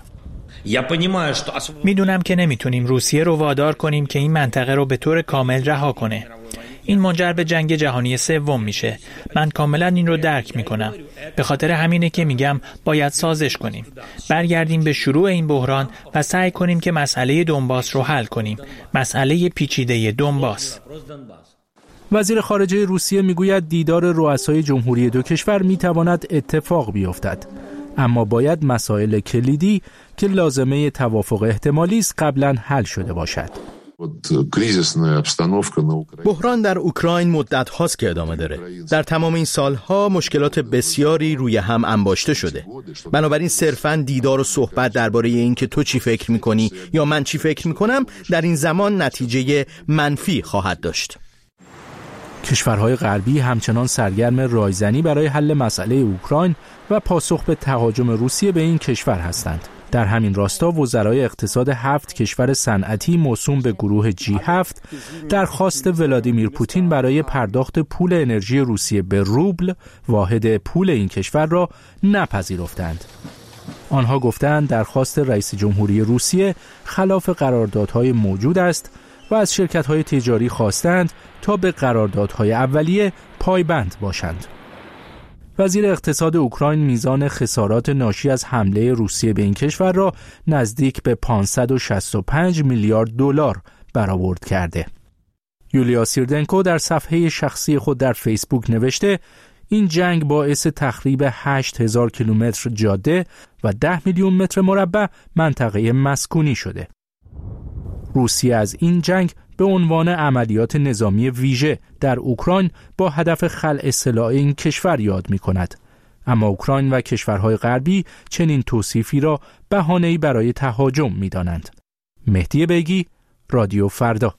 Speaker 5: میدونم که نمیتونیم روسیه رو وادار کنیم که این منطقه رو به طور کامل رها کنه. این منجر به جنگ جهانی سوم میشه. من کاملا این رو درک میکنم. به خاطر همینه که میگم باید سازش کنیم. برگردیم به شروع این بحران و سعی کنیم که مسئله دونباس رو حل کنیم. مسئله پیچیده دونباس.
Speaker 12: وزیر خارجه روسیه میگوید دیدار رؤسای جمهوری دو کشور میتواند اتفاق بیفتد. اما باید مسائل کلیدی که لازمه توافق احتمالی است قبلا حل شده باشد.
Speaker 13: بحران در اوکراین مدت هاست که ادامه داره. در تمام این سالها مشکلات بسیاری روی هم انباشته شده. بنابراین صرفاً دیدار و صحبت درباره این که تو چی فکر میکنی یا من چی فکر میکنم در این زمان نتیجه منفی خواهد داشت.
Speaker 12: کشورهای غربی همچنان سرگرم رایزنی برای حل مسئله اوکراین و پاسخ به تهاجم روسیه به این کشور هستند. در همین راستا وزرای اقتصاد هفت کشور صنعتی موسوم به گروه جی هفت درخواست ولادیمیر پوتین برای پرداخت پول انرژی روسیه به روبل واحد پول این کشور را نپذیرفتند. آنها گفتند درخواست رئیس جمهوری روسیه خلاف قراردادهای موجود است و از شرکت‌های تجاری خواستند تا به قراردادهای اولیه پایبند باشند. وزیر اقتصاد اوکراین میزان خسارات ناشی از حمله روسیه به این کشور را نزدیک به پانصد و شصت و پنج میلیارد دلار برآورد کرده. یولیا سیردنکو در صفحه شخصی خود در فیسبوک نوشته این جنگ باعث تخریب هشت هزار کیلومتر جاده و ده میلیون متر مربع منطقه مسکونی شده. روسیه از این جنگ به عنوان عملیات نظامی ویژه در اوکراین با هدف خلع سلاح این کشور یاد می کند. اما اوکراین و کشورهای غربی چنین توصیفی را بهانه‌ای برای تهاجم می دانند. مهدی بیگی، رادیو فردا.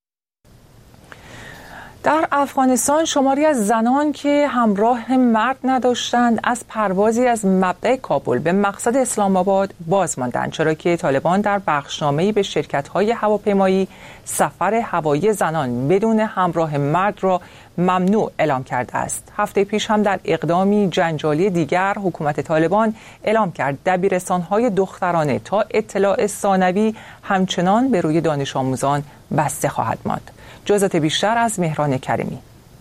Speaker 1: در افغانستان شماری از زنان که همراه مرد نداشتند از پروازی از مبدأ کابل به مقصد اسلام آباد باز ماندند، چرا که طالبان در بخشنامه‌ای به شرکت‌های هواپیمایی سفر هوایی زنان بدون همراه مرد را ممنوع اعلام کرده است. هفته پیش هم در اقدامی جنجالی دیگر حکومت طالبان اعلام کرد دبیرستان‌های دخترانه تا اطلاع ثانوی همچنان به روی دانش آموزان بسته خواهد ماند. جزئیات بیشتر از مهران کریمی.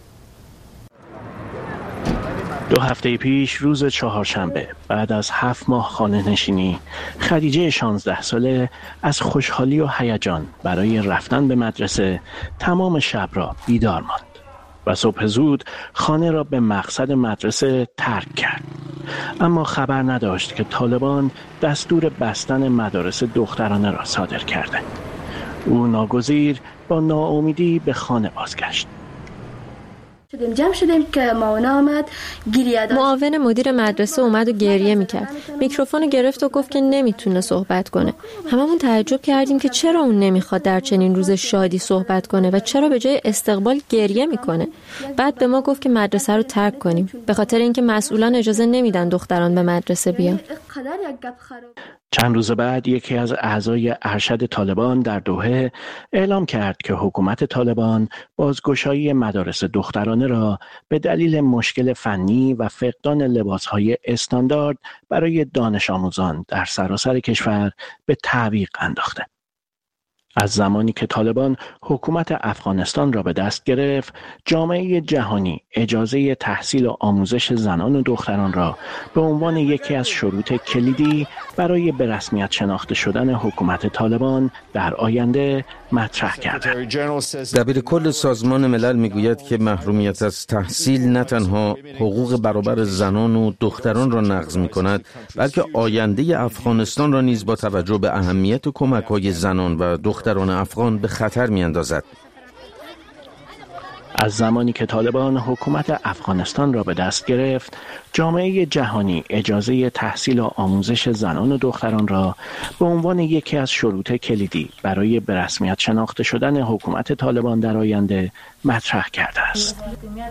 Speaker 14: دو هفته پیش روز چهارشنبه بعد از هفت ماه خانه نشینی، خدیجه شانزده ساله از خوشحالی و هیجان برای رفتن به مدرسه تمام شب را بیدار ماند و صبح زود خانه را به مقصد مدرسه ترک کرد. اما خبر نداشت که طالبان دستور بستن مدارس دخترانه را صادر کرده. او ناگزیر با ناامیدی به خانه بازگشت.
Speaker 15: جمع شدیم که ماونا آمد گریه داشت.
Speaker 16: معاون مدیر مدرسه اومد و گریه میکرد. میکروفون گرفت و گفت که نمیتونه صحبت کنه. هممون تعجب کردیم که چرا اون نمیخواد در چنین روز شادی صحبت کنه و چرا به جای استقبال گریه میکنه. بعد به ما گفت که مدرسه رو ترک کنیم به خاطر اینکه مسئولان اجازه نمیدن دختران به مدرسه بیان.
Speaker 14: چند روز بعد یکی از اعضای ارشد طالبان در دوحه اعلام کرد که حکومت طالبان بازگشایی مدارس دخترانه را به دلیل مشکل فنی و فقدان لباسهای استاندارد برای دانش آموزان در سراسر کشور به تعویق انداخته. از زمانی که طالبان حکومت افغانستان را به دست گرفت، جامعه جهانی اجازه تحصیل و آموزش زنان و دختران را به عنوان یکی از شروط کلیدی برای به رسمیت شناخته شدن حکومت طالبان در آینده مطرح کرده.
Speaker 17: دبیر کل سازمان ملل میگوید که محرومیت از تحصیل نه تنها حقوق برابر زنان و دختران را نقض می‌کند، بلکه آینده افغانستان را نیز با توجه به اهمیت کمک‌های زنان و دختران افغان به خطر می‌اندازد.
Speaker 14: از زمانی که طالبان حکومت افغانستان را به دست گرفت، جامعه جهانی اجازه تحصیل و آموزش زنان و دختران را به عنوان یکی از شروط کلیدی برای به رسمیت شناخته شدن حکومت طالبان در آینده مطرح کرده است.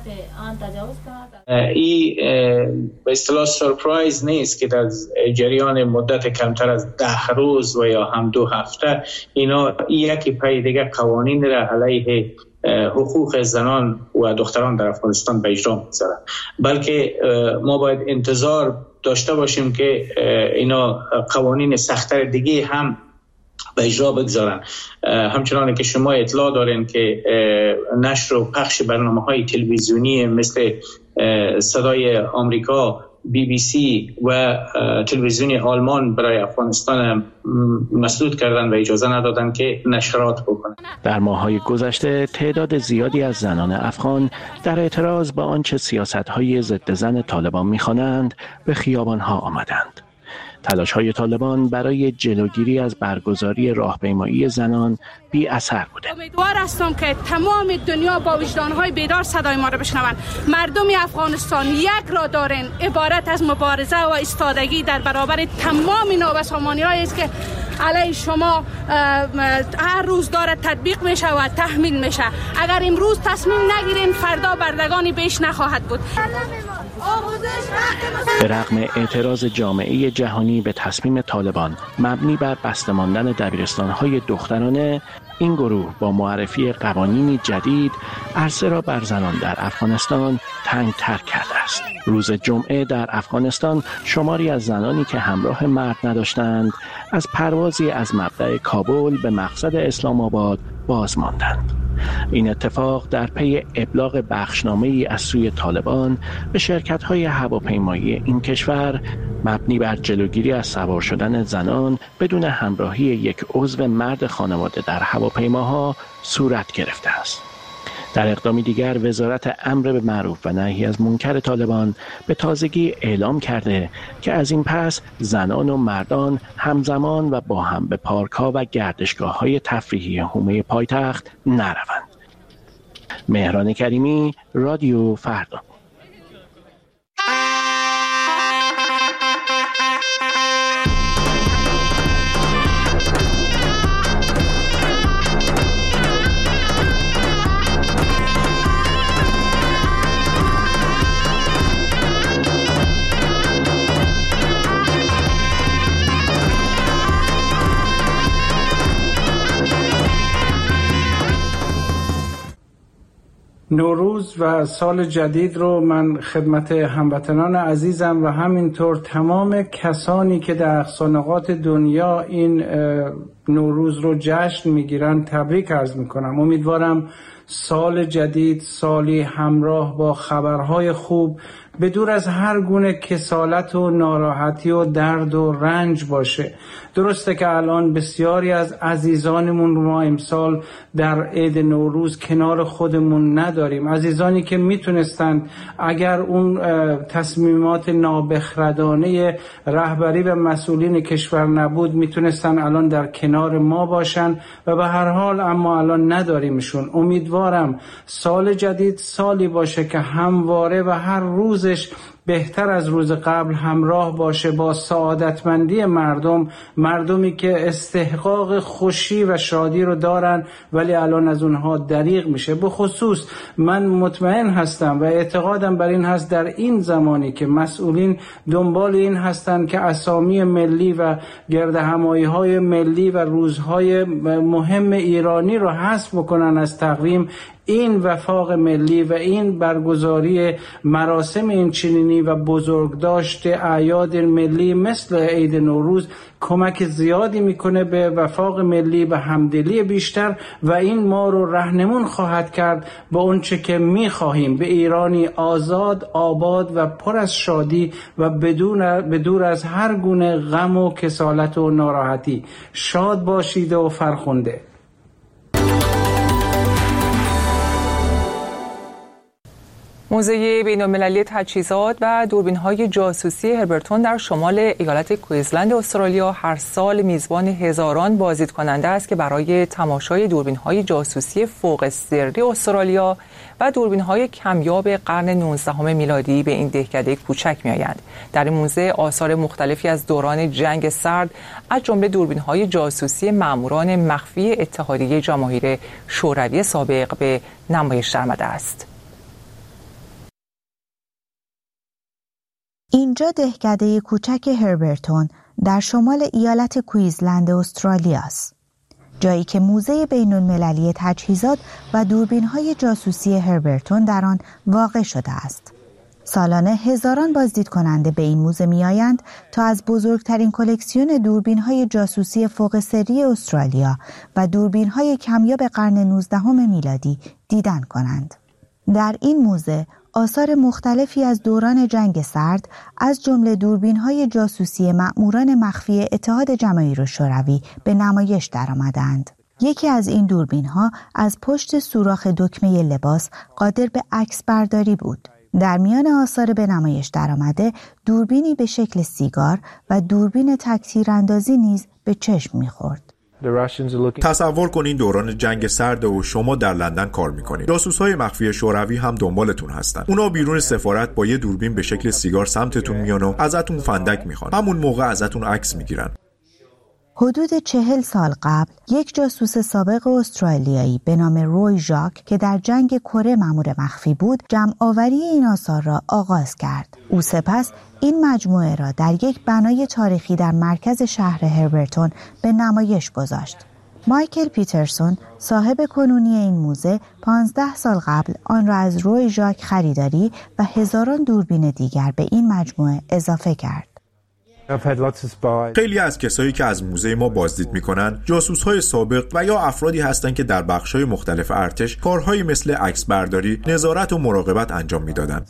Speaker 18: این به اصطلاح سورپرایز نیست که در جریان مدت کمتر از ده روز و یا هم دو هفته اینا یکی پای دیگه قوانین را علیه حقوق زنان و دختران در افغانستان به اجرا می‌گذارند، بلکه ما باید انتظار داشته باشیم که اینا قوانین سخت‌تر دیگه هم به اجرا بگذارن. همچنان که شما اطلاع دارین که نشر و پخش برنامه‌های تلویزیونی مثل صدای آمریکا، بی بی سی و تلویزیون آلمان برای افغانستان مسدود کردن و اجازه ندادن که نشرات بکنن.
Speaker 14: در ماه‌های گذشته تعداد زیادی از زنان افغان در اعتراض به آنچه سیاست‌های ضد زن طالبان می‌خوانند به خیابان‌ها آمدند. تلاش‌های طالبان برای جلوگیری از برگزاری راهپیمایی زنان بی اثر بوده.
Speaker 19: امیدوار هستم که تمام دنیا با وجدان‌های بیدار صدای ما را بشنوند. مردم افغانستان یک را دارند، عبارت از مبارزه و ایستادگی در برابر تمام نابسامانی‌هایی است که علیه شما هر روز داره تطبیق میشه و تحمیل میشه. اگر امروز تصمیم نگیرین فردا بردگانی بیش نخواهد بود.
Speaker 14: به رغم اعتراض جامعه جهانی به تصمیم طالبان مبنی بر بسته ماندن دبیرستان‌های دخترانه، این گروه با معرفی قوانینی جدید عرصه را بر زنان در افغانستان تنگ‌تر کرده است. روز جمعه در افغانستان شماری از زنانی که همراه مرد نداشتند از پروازی از مبدأ کابل به مقصد اسلام آباد باز ماندند. این اتفاق در پی ابلاغ بخشنامه‌ای از سوی طالبان به شرکت‌های هواپیمایی این کشور مبنی بر جلوگیری از سوار شدن زنان بدون همراهی یک عضو مرد خانواده در هواپیماها صورت گرفته است. در اقدامی دیگر وزارت امر به معروف و نهی از منکر طالبان به تازگی اعلام کرده که از این پس زنان و مردان همزمان و با هم به پارک‌ها و گردشگاه‌های تفریحی حومه پایتخت نروند. مهران کریمی، رادیو فردا.
Speaker 7: نوروز و سال جدید رو من خدمت هموطنان عزیزم و همینطور تمام کسانی که در اقصا نقاط دنیا این نوروز رو جشن میگیرن تبریک عرض میکنم. امیدوارم سال جدید سالی همراه با خبرهای خوب به دور از هر گونه کسالت و ناراحتی و درد و رنج باشه. درسته که الان بسیاری از عزیزانمون رو ما امسال در عید نوروز کنار خودمون نداریم، عزیزانی که میتونستند اگر اون تصمیمات نابخردانه رهبری و مسئولین کشور نبود میتونستن الان در کنار ما باشن و به هر حال اما الان نداریمشون. امیدوارم سال جدید سالی باشه که همواره و هر روزش بهتر از روز قبل همراه باشه با سعادتمندی مردم، مردمی که استحقاق خوشی و شادی رو دارن ولی الان از اونها دریغ میشه. به خصوص من مطمئن هستم و اعتقادم بر این هست در این زمانی که مسئولین دنبال این هستن که اسامی ملی و گردهمایی‌های ملی و روزهای مهم ایرانی رو حذف بکنن از تقویم، این وفاق ملی و این برگزاری مراسم این چنینی و بزرگداشت اعیاد ملی مثل عید نوروز کمک زیادی میکنه به وفاق ملی و همدلی بیشتر و این ما رو راهنمون خواهد کرد به اونچه که میخواهیم، به ایرانی آزاد، آباد و پر از شادی و بدون بدور از هر گونه غم و کسالت و ناراحتی. شاد باشید و فرخنده.
Speaker 1: موزه بین‌المللی تجهیزات و دوربین‌های جاسوسی هربرتون در شمال ایالت کوئینزلند استرالیا هر سال میزبان هزاران بازدیدکننده است که برای تماشای دوربین‌های جاسوسی فوق سری استرالیا و دوربین‌های کمیاب قرن نوزدهم میلادی به این دهکده کوچک می‌آیند. در این موزه آثار مختلفی از دوران جنگ سرد از جمله دوربین‌های جاسوسی ماموران مخفی اتحادیه جماهیر شوروی سابق به نمایش درآمده است.
Speaker 20: اینجا دهکده کوچک هربرتون در شمال ایالت کوئینزلند استرالیا است. جایی که موزه بین‌المللی تجهیزات و دوربین‌های جاسوسی هربرتون در آن واقع شده است. سالانه هزاران بازدید کننده به این موزه می‌آیند تا از بزرگترین کلکسیون دوربین‌های جاسوسی فوق سری استرالیا و دوربین‌های کمیاب قرن نوزدهم میلادی دیدن کنند. در این موزه آثار مختلفی از دوران جنگ سرد از جمله دوربین‌های جاسوسی مأموران مخفی اتحاد جماهیر شوروی به نمایش درآمدند. یکی از این دوربین‌ها از پشت سوراخ دکمه لباس قادر به عکس برداری بود. در میان آثار به نمایش درآمده دوربینی به شکل سیگار و دوربین تک‌تیراندازی نیز به چشم می‌خورد.
Speaker 21: تصور کنین دوران جنگ سرد و شما در لندن کار میکنید. جاسوس‌های مخفی شوروی هم دنبالتون هستن. اونا بیرون سفارت با یه دوربین به شکل سیگار سمتتون میان و ازتون فندک میخوان. همون موقع ازتون عکس میگیرن.
Speaker 20: حدود چهل سال قبل یک جاسوس سابق استرالیایی به نام روی ژاک که در جنگ کره مأمور مخفی بود جمع آوری این آثار را آغاز کرد. او سپس این مجموعه را در یک بنای تاریخی در مرکز شهر هربرتون به نمایش گذاشت. مایکل پیترسون صاحب کنونی این موزه پانزده سال قبل آن را از روی ژاک خریداری و هزاران دوربین دیگر به این مجموعه اضافه کرد.
Speaker 21: خیلی از کسایی که از موزه ما بازدید میکنن جاسوس‌های سابق و یا افرادی هستند که در بخش‌های مختلف ارتش کارهایی مثل عکس برداری، نظارت و مراقبت انجام میدادن.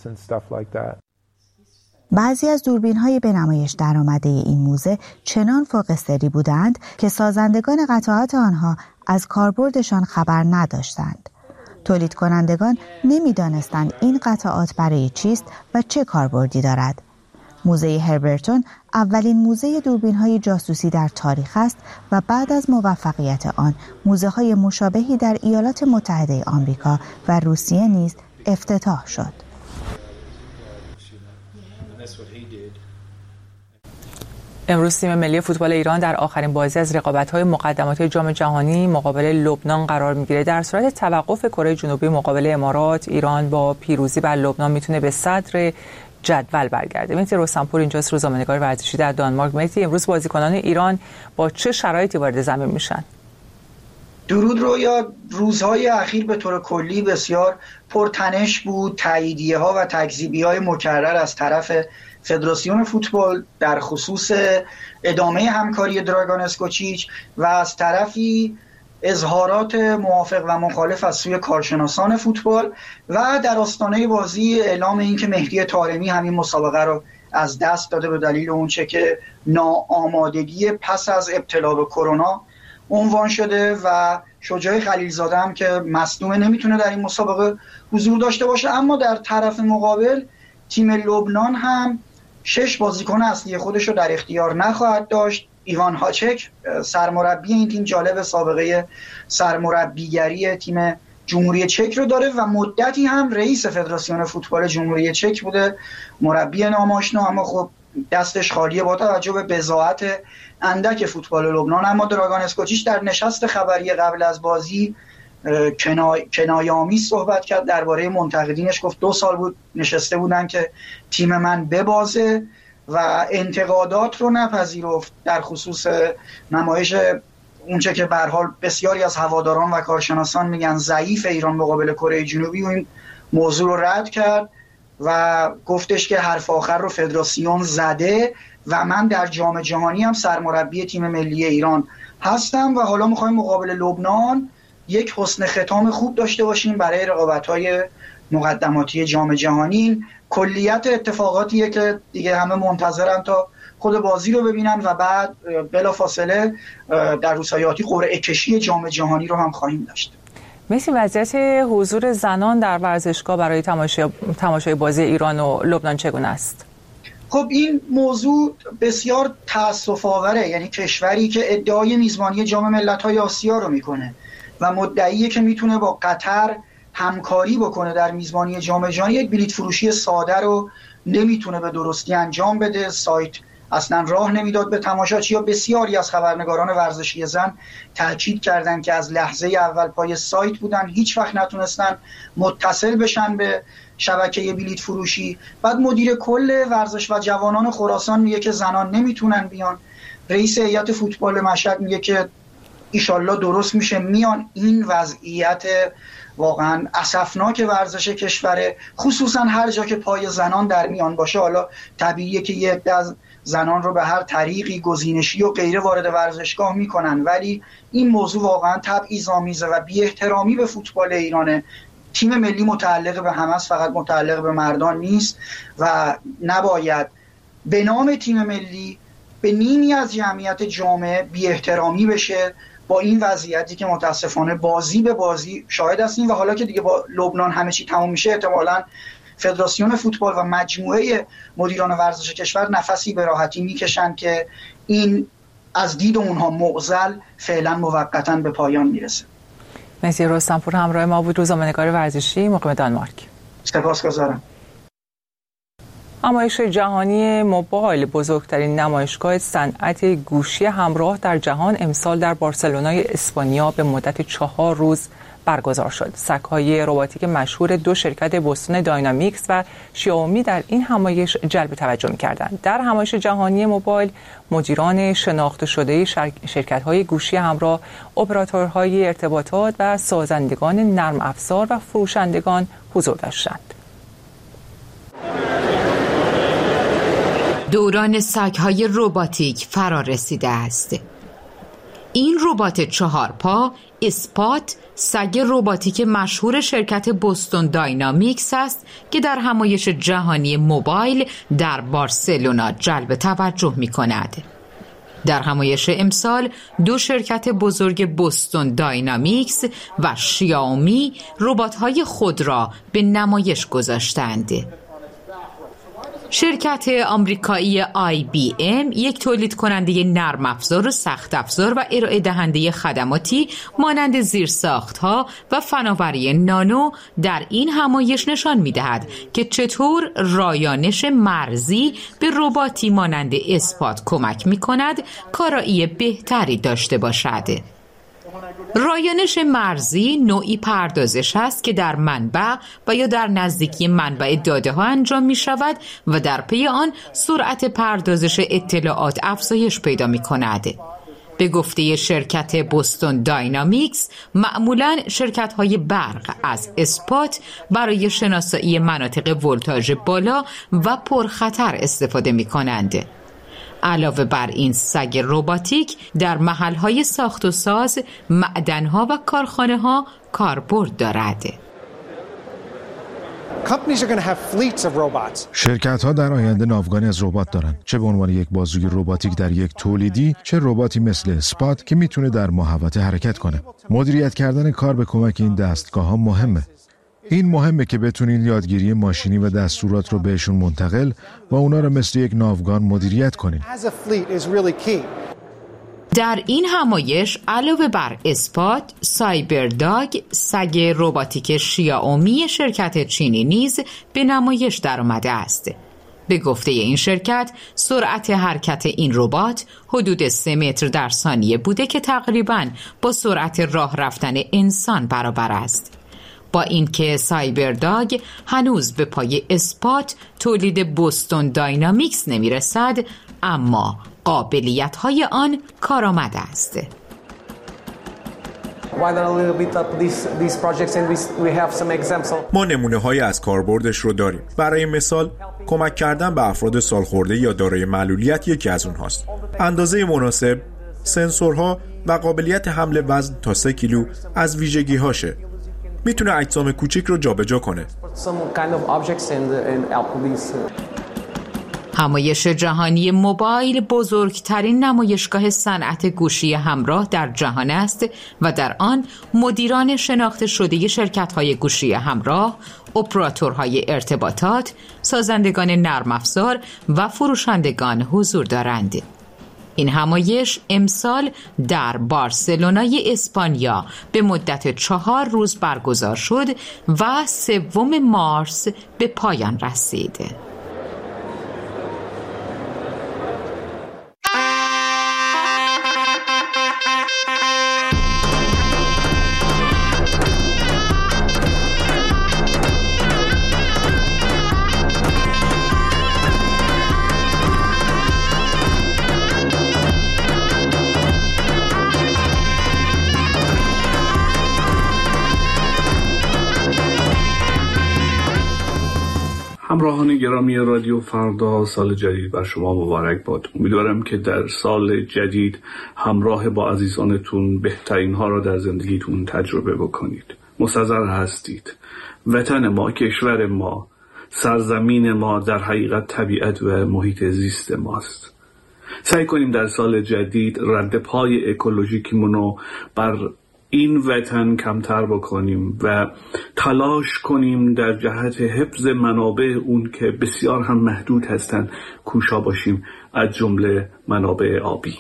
Speaker 20: بعضی از دوربین‌های به نمایش درآمده این موزه چنان فوق سری بودند که سازندگان قطعات آنها از کاربردشان خبر نداشتند. تولید کنندگان نمی‌دانستند این قطعات برای چیست و چه کاربردی دارد. موزه هربرتون اولین موزه دوربین‌های جاسوسی در تاریخ است و بعد از موفقیت آن موزه‌های مشابهی در ایالات متحده آمریکا و روسیه نیز افتتاح شد.
Speaker 1: امروز تیم ملی فوتبال ایران در آخرین بازی از رقابت‌های مقدماتی جام جهانی مقابل لبنان قرار می‌گیره. در صورت توقف کره جنوبی مقابل امارات، ایران با پیروزی بر لبنان میتونه به صدر جدول برگرده. مهدی رستمپور اینجاست، روزنامه‌نگار ورزشی در دانمارک. مهدی، امروز بازیکنان ایران با چه شرایطی وارد زمین میشن؟
Speaker 22: درود رویا، روزهای اخیر به طور کلی بسیار پرتنش بود. تاییدیه‌ها و تکذیبی‌های مکرر از طرف فدراسیون فوتبال در خصوص ادامه همکاری دراگان اسکوچیچ و از طرفی اظهارات موافق و مخالف از سوی کارشناسان فوتبال و در آستانه بازی اعلام این که مهدی طارمی همین مسابقه رو از دست داده به دلیل اونچه که ناآمادگی پس از ابتلا به کرونا عنوان شده و شجاع خلیلزاده هم که مصدوم نمیتونه در این مسابقه حضور داشته باشه. اما در طرف مقابل تیم لبنان هم شش بازیکن اصلی خودش رو در اختیار نخواهد داشت. ایوان هاچک سرمربی این تیم جالب سابقه سرمربیگری تیم جمهوری چک رو داره و مدتی هم رئیس فدراسیون فوتبال جمهوری چک بوده، مربی ناماشنا، اما خب دستش خالیه با توجه به بضاعت اندک فوتبال لبنان. اما دراگان اسکوچیچ در نشست خبری قبل از بازی کنای... کنایه‌آمیز صحبت کرد درباره منتقدینش. گفت دو سال بود نشسته بودن که تیم من ببازه و انتقادات رو نپذیرفت در خصوص نمایش اونچه که به هر حال بسیاری از هواداران و کارشناسان میگن ضعیف ایران مقابل کره جنوبی و این موضوع رو رد کرد و گفتش که حرف آخر رو فدراسیون زده و من در جام جهانی هم سرمربی تیم ملی ایران هستم و حالا میخوایم مقابل لبنان یک حسن ختام خوب داشته باشیم برای رقابت‌های مقدماتی جام جهانی. کلیت اتفاقاتیه که دیگه همه منتظرن تا خود بازی رو ببینن و بعد بلافاصله در روزهای آتی قرعه کشی جام جهانی رو هم خواهیم داشت.
Speaker 1: مثل وضعیت حضور زنان در ورزشگاه برای تماشای تماشای بازی ایران و لبنان چگونه است؟
Speaker 22: خب این موضوع بسیار تأسف آوره. یعنی کشوری که ادعای میزبانی جام ملت‌های آسیا رو میکنه و مدعیه که میتونه با قطر همکاری بکنه در میزبانی جام جهانی، یک بلیط فروشی ساده رو نمیتونه به درستی انجام بده. سایت اصلا راه نمیداد به تماشاچی‌ها. بسیاری از خبرنگاران ورزشی زن تاکید کردند که از لحظه اول پای سایت بودن، هیچ وقت نتونستن متصل بشن به شبکه بلیط فروشی. بعد مدیر کل ورزش و جوانان خراسان میگه که زنان نمیتونن بیان. رئیس هیئت فوتبال مشهد میگه که ایشالله درست میشه میان. این وضعیت واقعا اسفناک ورزش کشوره، خصوصا هر جا که پای زنان در میان باشه. حالا طبیعیه که یک از زنان رو به هر طریقی گزینشی و غیره وارد ورزشگاه میکنن، ولی این موضوع واقعا تبعیض‌آمیزه و بی احترامی به فوتبال ایرانه. تیم ملی متعلق به همه است، فقط متعلق به مردان نیست و نباید به نام تیم ملی به نیمی از جمعیت جامعه بی احترامی بشه. با این وضعیتی که متاسفانه بازی به بازی شاهد هستیم و حالا که دیگه با لبنان همه چی تموم میشه، احتمالاً فدراسیون فوتبال و مجموعه مدیران ورزش کشور نفسی به راحتی میکشن که این از دید اونها معضل فعلا موقتا به پایان میرسه.
Speaker 1: مرسی رستمپور همراه ما بود، روزنامه‌نگار ورزشی مقیم دانمارک.
Speaker 22: سپاسگزارم.
Speaker 1: نمایش جهانی موبایل، بزرگترین نمایشگاه صنعت گوشی همراه در جهان، امسال در بارسلونای اسپانیا به مدت چهار روز برگزار شد. سگ‌های رباتیک مشهور دو شرکت بوستون داینامیکس و شیائومی در این همایش جلب توجه می‌کردند. در همایش جهانی موبایل، مدیران شناخته شده شرکت‌های گوشی همراه، اپراتورهای ارتباطات و سازندگان نرم افزار و فروشندگان حضور داشتند.
Speaker 3: دوران سگ‌های رباتیک فرا رسیده است. این ربات چهار پا اسپات سگ رباتیک مشهور شرکت بوستون داینامیکس است که در همایش جهانی موبایل در بارسلونا جلب توجه می کند. در همایش امسال دو شرکت بزرگ بوستون داینامیکس و شیائومی ربات‌های خود را به نمایش گذاشتند. شرکت آمریکایی آی بی ام، یک تولید کننده نرم افزار و سخت افزار و ارائه دهنده خدماتی مانند زیرساخت‌ها و فناوری نانو، در این همایش نشان می‌دهد که چطور رایانش مرزی به رباتی مانند اسپات کمک می‌کند کارایی بهتری داشته باشد. رایانش مرزی نوعی پردازش است که در منبع و یا در نزدیکی منبع داده ها انجام می شود و در پی آن سرعت پردازش اطلاعات افزایش پیدا می کند. به گفته شرکت بوستون داینامیکس، معمولاً شرکت های برق از اسپات برای شناسایی مناطق ولتاژ بالا و پرخطر استفاده می کنند. علاوه بر این سگ رباتیک در محل‌های ساخت و ساز، معدن‌ها و کارخانه‌ها کاربرد دارد.
Speaker 4: شرکت‌ها در آینده ناوگانی از ربات دارند، چه به عنوان یک بازوی رباتیک در یک تولیدی، چه رباتی مثل اسپات که میتونه در محوطه حرکت کنه. مدیریت کردن کار به کمک این دستگاه‌ها مهمه. این مهمه که بتونین یادگیری ماشینی و دستورات رو بهشون منتقل و اونا رو مثل یک ناوگان مدیریت کنین.
Speaker 3: در این همایش علاوه بر اسپات، سایبرداگ، سگ رباتیک شیائومی شرکت چینی نیز به نمایش در آمده است. به گفته این شرکت، سرعت حرکت این ربات حدود سه متر در ثانیه بوده که تقریباً با سرعت راه رفتن انسان برابر است. با اینکه سایبرداگ هنوز به پای اسپات تولید بوستون داینامیکس نمیرسد، اما قابلیت‌های آن کارآمد است.
Speaker 21: ما نمونه‌هایی از کاربردش رو داریم. برای مثال، کمک کردن به افراد سالخورده یا دارای معلولیت یکی از اونهاست. اندازه مناسب، سنسورها و قابلیت حمل وزن تا سه کیلو از ویژگی‌هاشه. میتونه اجسام کوچیک رو جابجا کنه.
Speaker 3: همایش جهانی موبایل بزرگترین نمایشگاه صنعت گوشی همراه در جهان است و در آن مدیران شناخته شده شرکت‌های گوشی همراه، اپراتورهای ارتباطات، سازندگان نرم افزار و فروشندگان حضور دارند. این همایش امسال در بارسلونای اسپانیا به مدت چهار روز برگزار شد و سوم مارس به پایان رسید.
Speaker 2: همراهان گرامی رادیو فردا، سال جدید بر شما مبارک باد. امیدوارم که در سال جدید همراه با عزیزانتون بهترین ها را در زندگیتون تجربه بکنید. مستظر هستید. وطن ما، کشور ما، سرزمین ما در حقیقت طبیعت و محیط زیست ماست. سعی کنیم در سال جدید رد پای اکولوژیکیمونو بر این وطن کمتر بکنیم و تلاش کنیم در جهت حفظ منابع اون که بسیار هم محدود هستند کوشا باشیم، از جمله منابع آبی.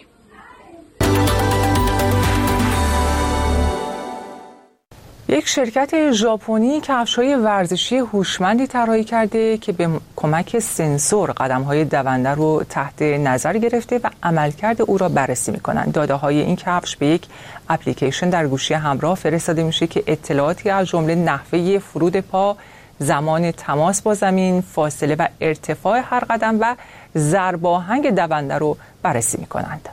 Speaker 1: یک شرکت ژاپنی کفش‌های ورزشی هوشمندی طراحی کرده که به کمک سنسور قدم‌های دونده رو تحت نظر گرفته و عملکرد او را بررسی می‌کنند. داده‌های این کفش به یک اپلیکیشن در گوشی همراه فرستاده میشه که اطلاعاتی از جمله نحوه فرود پا، زمان تماس با زمین، فاصله و ارتفاع هر قدم و ضرباهنگ دونده رو بررسی می‌کنند.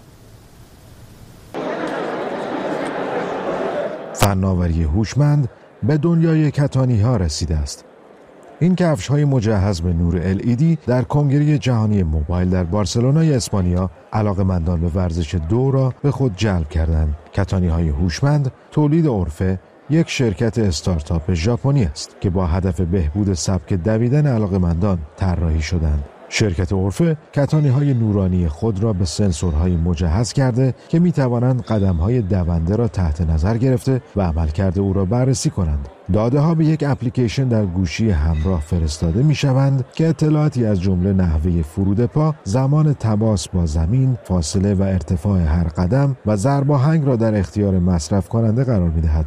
Speaker 4: فناوری هوشمند به دنیای کتانی ها رسیده است. این کفش های مجهز به نور ال ای دی در کنگره جهانی موبایل در بارسلونای اسپانیا علاقه‌مندان به ورزش دو را به خود جلب کردند. کتانی های هوشمند تولید عرفه، یک شرکت استارتاپ ژاپنی است که با هدف بهبود سبک دویدن علاقه‌مندان طراحی شدند. شرکت عرفه کتانی‌های نورانی خود را به سنسورهای مجهز کرده که می‌توانند قدم‌های دونده را تحت نظر گرفته و عملکرد او را بررسی کنند. داده‌ها به یک اپلیکیشن در گوشی همراه فرستاده می‌شوند که اطلاعاتی از جمله نحوه فرود پا، زمان تماس با زمین، فاصله و ارتفاع هر قدم و ضرباهنگ را در اختیار مصرف کننده قرار می‌دهد.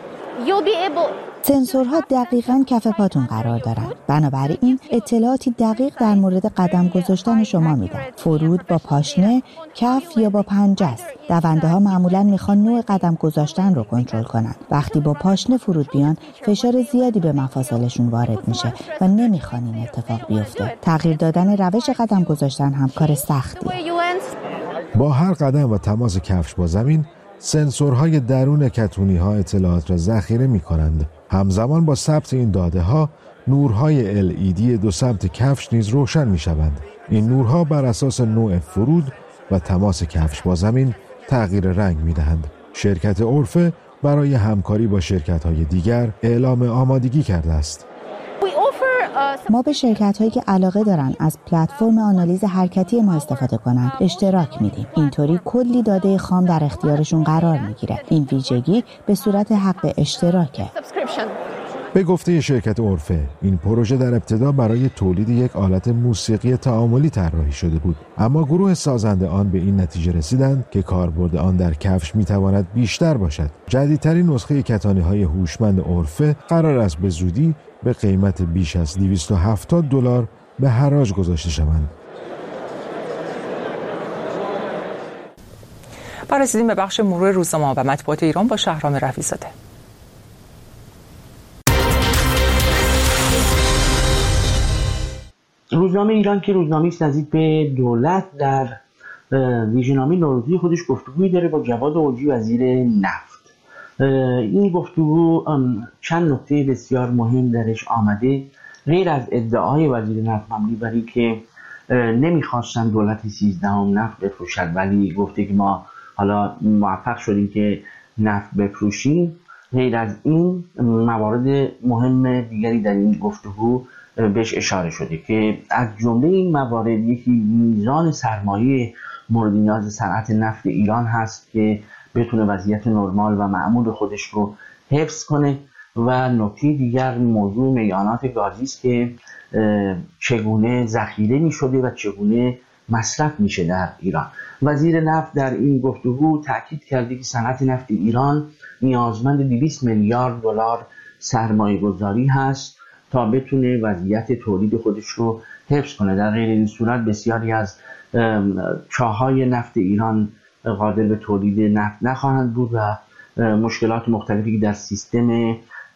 Speaker 20: سنسورها دقیقاً کف پاتون قرار دارند. بنابراین اطلاعاتی دقیق در مورد قدم گذاشتن شما میدن. فرود با پاشنه، کف یا با پنجه است. دونده ها معمولاً میخوان نوع قدم گذاشتن رو کنترل کنند. وقتی با پاشنه فرود بیان، فشار زیادی به مفاصلشون وارد میشه و نمیخوان این اتفاق بیفته. تغییر دادن روش قدم گذاشتن هم کار سختیه.
Speaker 4: با هر قدم و تماس کفش با زمین، سنسورهای درون کتونی‌ها اطلاعات را ذخیره می‌کنند. همزمان با ثبت این داده‌ها، نورهای ال ای دی دو سمت کفش نیز روشن می‌شوند. این نورها بر اساس نوع فرود و تماس کفش با زمین تغییر رنگ می‌دهند. شرکت عرفه برای همکاری با شرکت‌های دیگر اعلام آمادگی کرده است.
Speaker 20: ما به شرکت‌هایی که علاقه دارن از پلتفرم آنالیز حرکتی ما استفاده کنن اشتراک میدیم. اینطوری کلی داده خام در اختیارشون قرار میگیره. این ویژگی به صورت حق اشتراکه.
Speaker 4: به گفته شرکت عرفه، این پروژه در ابتدا برای تولید یک آلت موسیقی تعاملی طراحی شده بود، اما گروه سازنده آن به این نتیجه رسیدند که کاربرد آن در کفش میتواند بیشتر باشد. جدیدترین نسخه کتانی‌های هوشمند عرفه قرار است به زودی به قیمت بیش از دویست و هفتاد دلار به حراج گذاشته شوند.
Speaker 1: رسیدیم به بخش مرور روزنامه‌ها و مطبوعات ایران با شهرام رفیع‌زاده.
Speaker 6: روزنامه ایران که روزنامه‌ای نزدیک به دولت در ویژه‌نامه نوروزی خودش گفتگویی داره با جواد اوجی وزیر نفت. این گفتگو چند نکته بسیار مهم درش آمده. غیر از ادعای وزیر نفت مبنی بر این که نمیخواستن دولت سیزدهم نفت بفروشد، ولی گفته که ما حالا موفق شدیم که نفت بفروشیم. غیر از این موارد مهم دیگری در این گفتگو بهش اشاره شده که از جمله این موارد یکی میزان سرمایه مورد نیاز صنعت نفت ایران هست که بتونه وضعیت نرمال و معمول خودش رو حفظ کنه و نکته دیگر موضوع میانات گازی است که چگونه ذخیره می شده و چگونه مصرف میشه در ایران. وزیر نفت در این گفتگو تاکید کرده که صنعت نفت ایران نیازمند دویست میلیارد دلار سرمایه گذاری هست تا بتونه وضعیت تولید خودش رو حفظ کنه. در غیر این صورت بسیاری از چاهای نفت ایران قادر به تولید نفت نخواهند بود و مشکلات مختلفی که در سیستم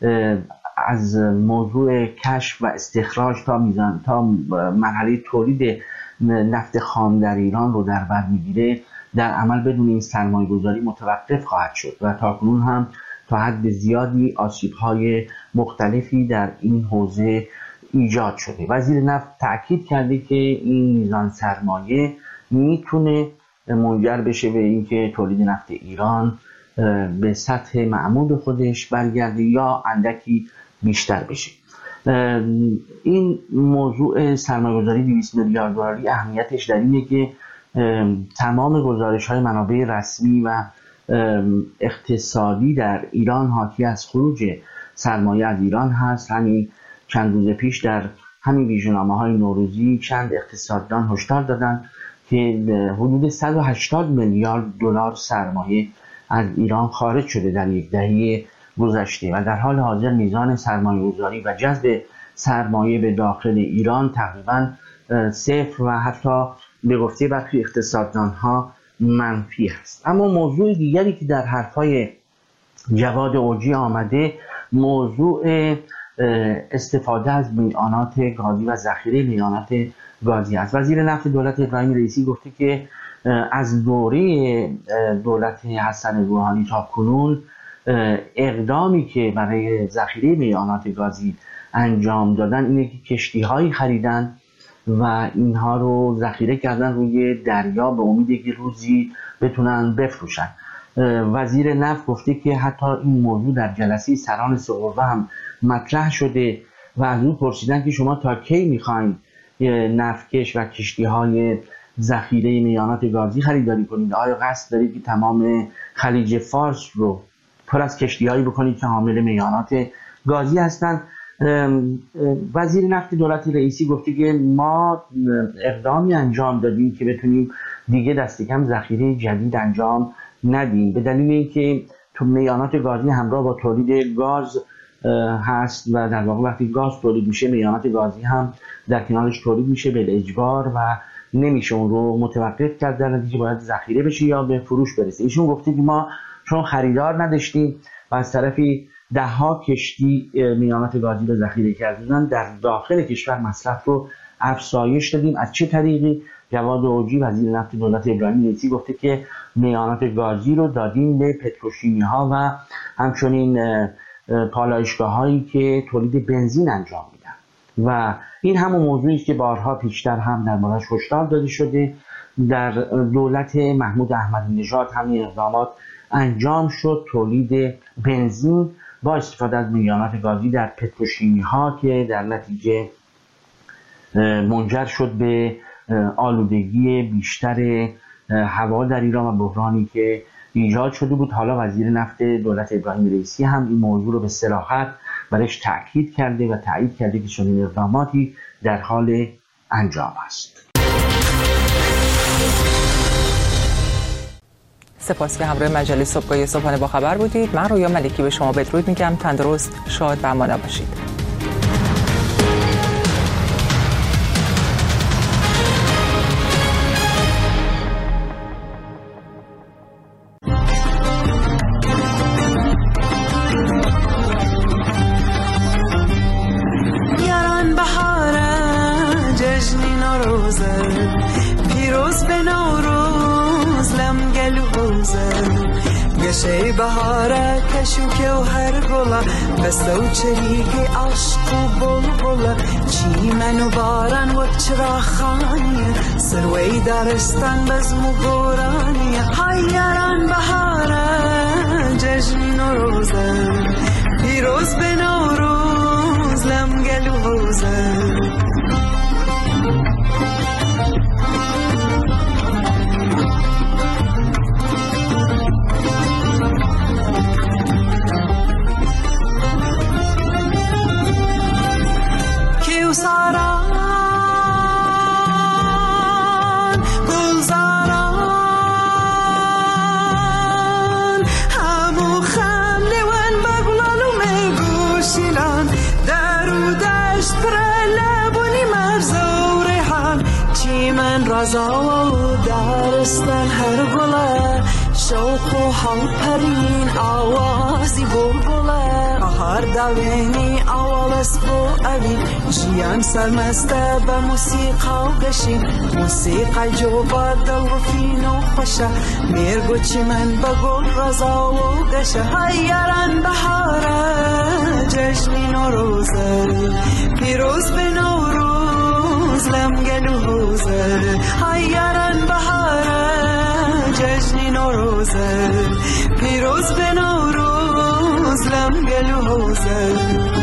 Speaker 6: از موضوع کشف و استخراج تا میزان تا مرحله تولید نفت خام در ایران رو در بر میگیره در عمل بدون این سرمایه گذاری متوقف خواهد شد و تاکنون هم تا حد زیادی آسیب‌های مختلفی در این حوزه ایجاد شده. وزیر نفت تأکید کرده که این میزان سرمایه میتونه منجر بشه به اینکه تولید نفت ایران به سطح معمول خودش برگرده یا اندکی بیشتر بشه. این موضوع سرمایه‌گذاری دویست میلیارد دلاری اهمیتش در اینه که تمام گزارش‌های منابع رسمی و اقتصادی در ایران حاکی از خروج سرمایه از ایران هست. همین چند روز پیش در همین ویژه‌نامه‌های نوروزی چند اقتصاددان هشدار دادن که حدود صد و هشتاد میلیارد دلار سرمایه از ایران خارج شده در یک دهه گذشته و در حال حاضر میزان سرمایه‌گذاری و جذب سرمایه به داخل ایران تقریباً صفر و حتی به گفته برخی اقتصاددان‌ها منفی است. اما موضوع دیگری که در حرف‌های جواد اوجی آمده موضوع استفاده از میانات گازی و ذخیره میانات گازی است. وزیر نفت دولت ابراهیم رئیسی گفته که از دوره دولت حسن روحانی تا کنون اقدامی که برای ذخیره میانات گازی انجام دادن اینه که کشتی‌هایی خریدن و اینها رو ذخیره کردن روی دریا به امید که روزی بتونن بفروشن. وزیر نفت گفته که حتی این موضوع در جلسه سران سه قوه هم مطرح شده و از او پرسیدن که شما تا کی میخواین نفتکش و کشتی‌های ذخیره میانات گازی خریداری کنید؟ آیا قصد دارید که تمام خلیج فارس رو پر از کشتی‌هایی بکنید که حامل میانات گازی هستند؟ وزیر نفت دولت رئیسی گفته که ما اقدامی انجام دادیم که بتونیم دیگه دست کم ذخیره جدید انجام ندیم به دلیل اینکه تو میانات گازی همراه با تولید گاز هست و در واقع وقتی گاز تولید میشه میانات گازی هم در کنارش تولید میشه به اجبار و نمیشه اون رو متوقف کرد، در نتیجه باید ذخیره بشه یا به فروش برسه. ایشون گفته که ما چون خریدار نداشتیم و از طرفی ده ها کشتی میانات گازی رو ذخیره کردن در داخل کشور مصرف رو افزایش دادیم. از چه طریقی؟ جواد اوجی وزیر نفت دولت ابراهیم رئیسی گفته که میانات گازی رو دادیم به پتروشیمی ها و همچنین پالایشگاه هایی که تولید بنزین انجام میدن و این همون موضوعی است که بارها پیشتر هم در موردش هشدار داده شده. در دولت محمود احمدی نژاد همین اقدامات انجام شد، تولید بنزین با استفاده از میانات گازی در پتروشیمی ها که در نتیجه منجر شد به آلودگی بیشتر هوا در ایران و بحرانی که ایجاد شده بود. حالا وزیر نفت دولت ابراهیم رئیسی هم این موضوع رو به صراحت برش تاکید کرده و تایید کرده که چنین اقداماتی در حال انجام است.
Speaker 1: سپاس که همراه مجله صبحگاهی صبحانه با خبر بودید. من رویا ملکی به شما بدرود میگم. تندرست، شاد و آماده باشید.
Speaker 8: گشه بهاره کشو که و هر گلا بسته و چریک عشق و بلبلا چی منو بارن و چرا خانیه سروی دارستان بزم و گورانیه های یاران بهاره جشن و روزه پیروز به نوروز لمگل و روزه کیوساران گلزاران همو خمله ون بگلالو میگوشیلان درو دشت پر لبونی مرزو ریحان چی من رازا و دارستان هر گله شوق و حال پرین آوازی بلبله هر دوینی اول اسبو اوی جیان سرمسته به موسیقا و گشی موسیقا جو با دل رفین و خوشه میرگو چی من بگل رزا و گشه هیاران بهاره جشنی نوروزه پیروز به نوروز لمگن و حوزه هیاران بهاره جشنی نوروزه پیروز به نوروز لمگن و حوزه.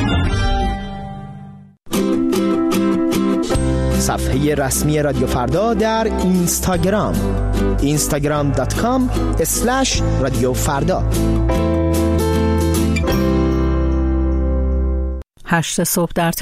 Speaker 9: صفحه رسمی رادیو فردا در اینستاگرام اینستاگرام دات کام اسلش رادیو فردا.
Speaker 10: هشت صبح در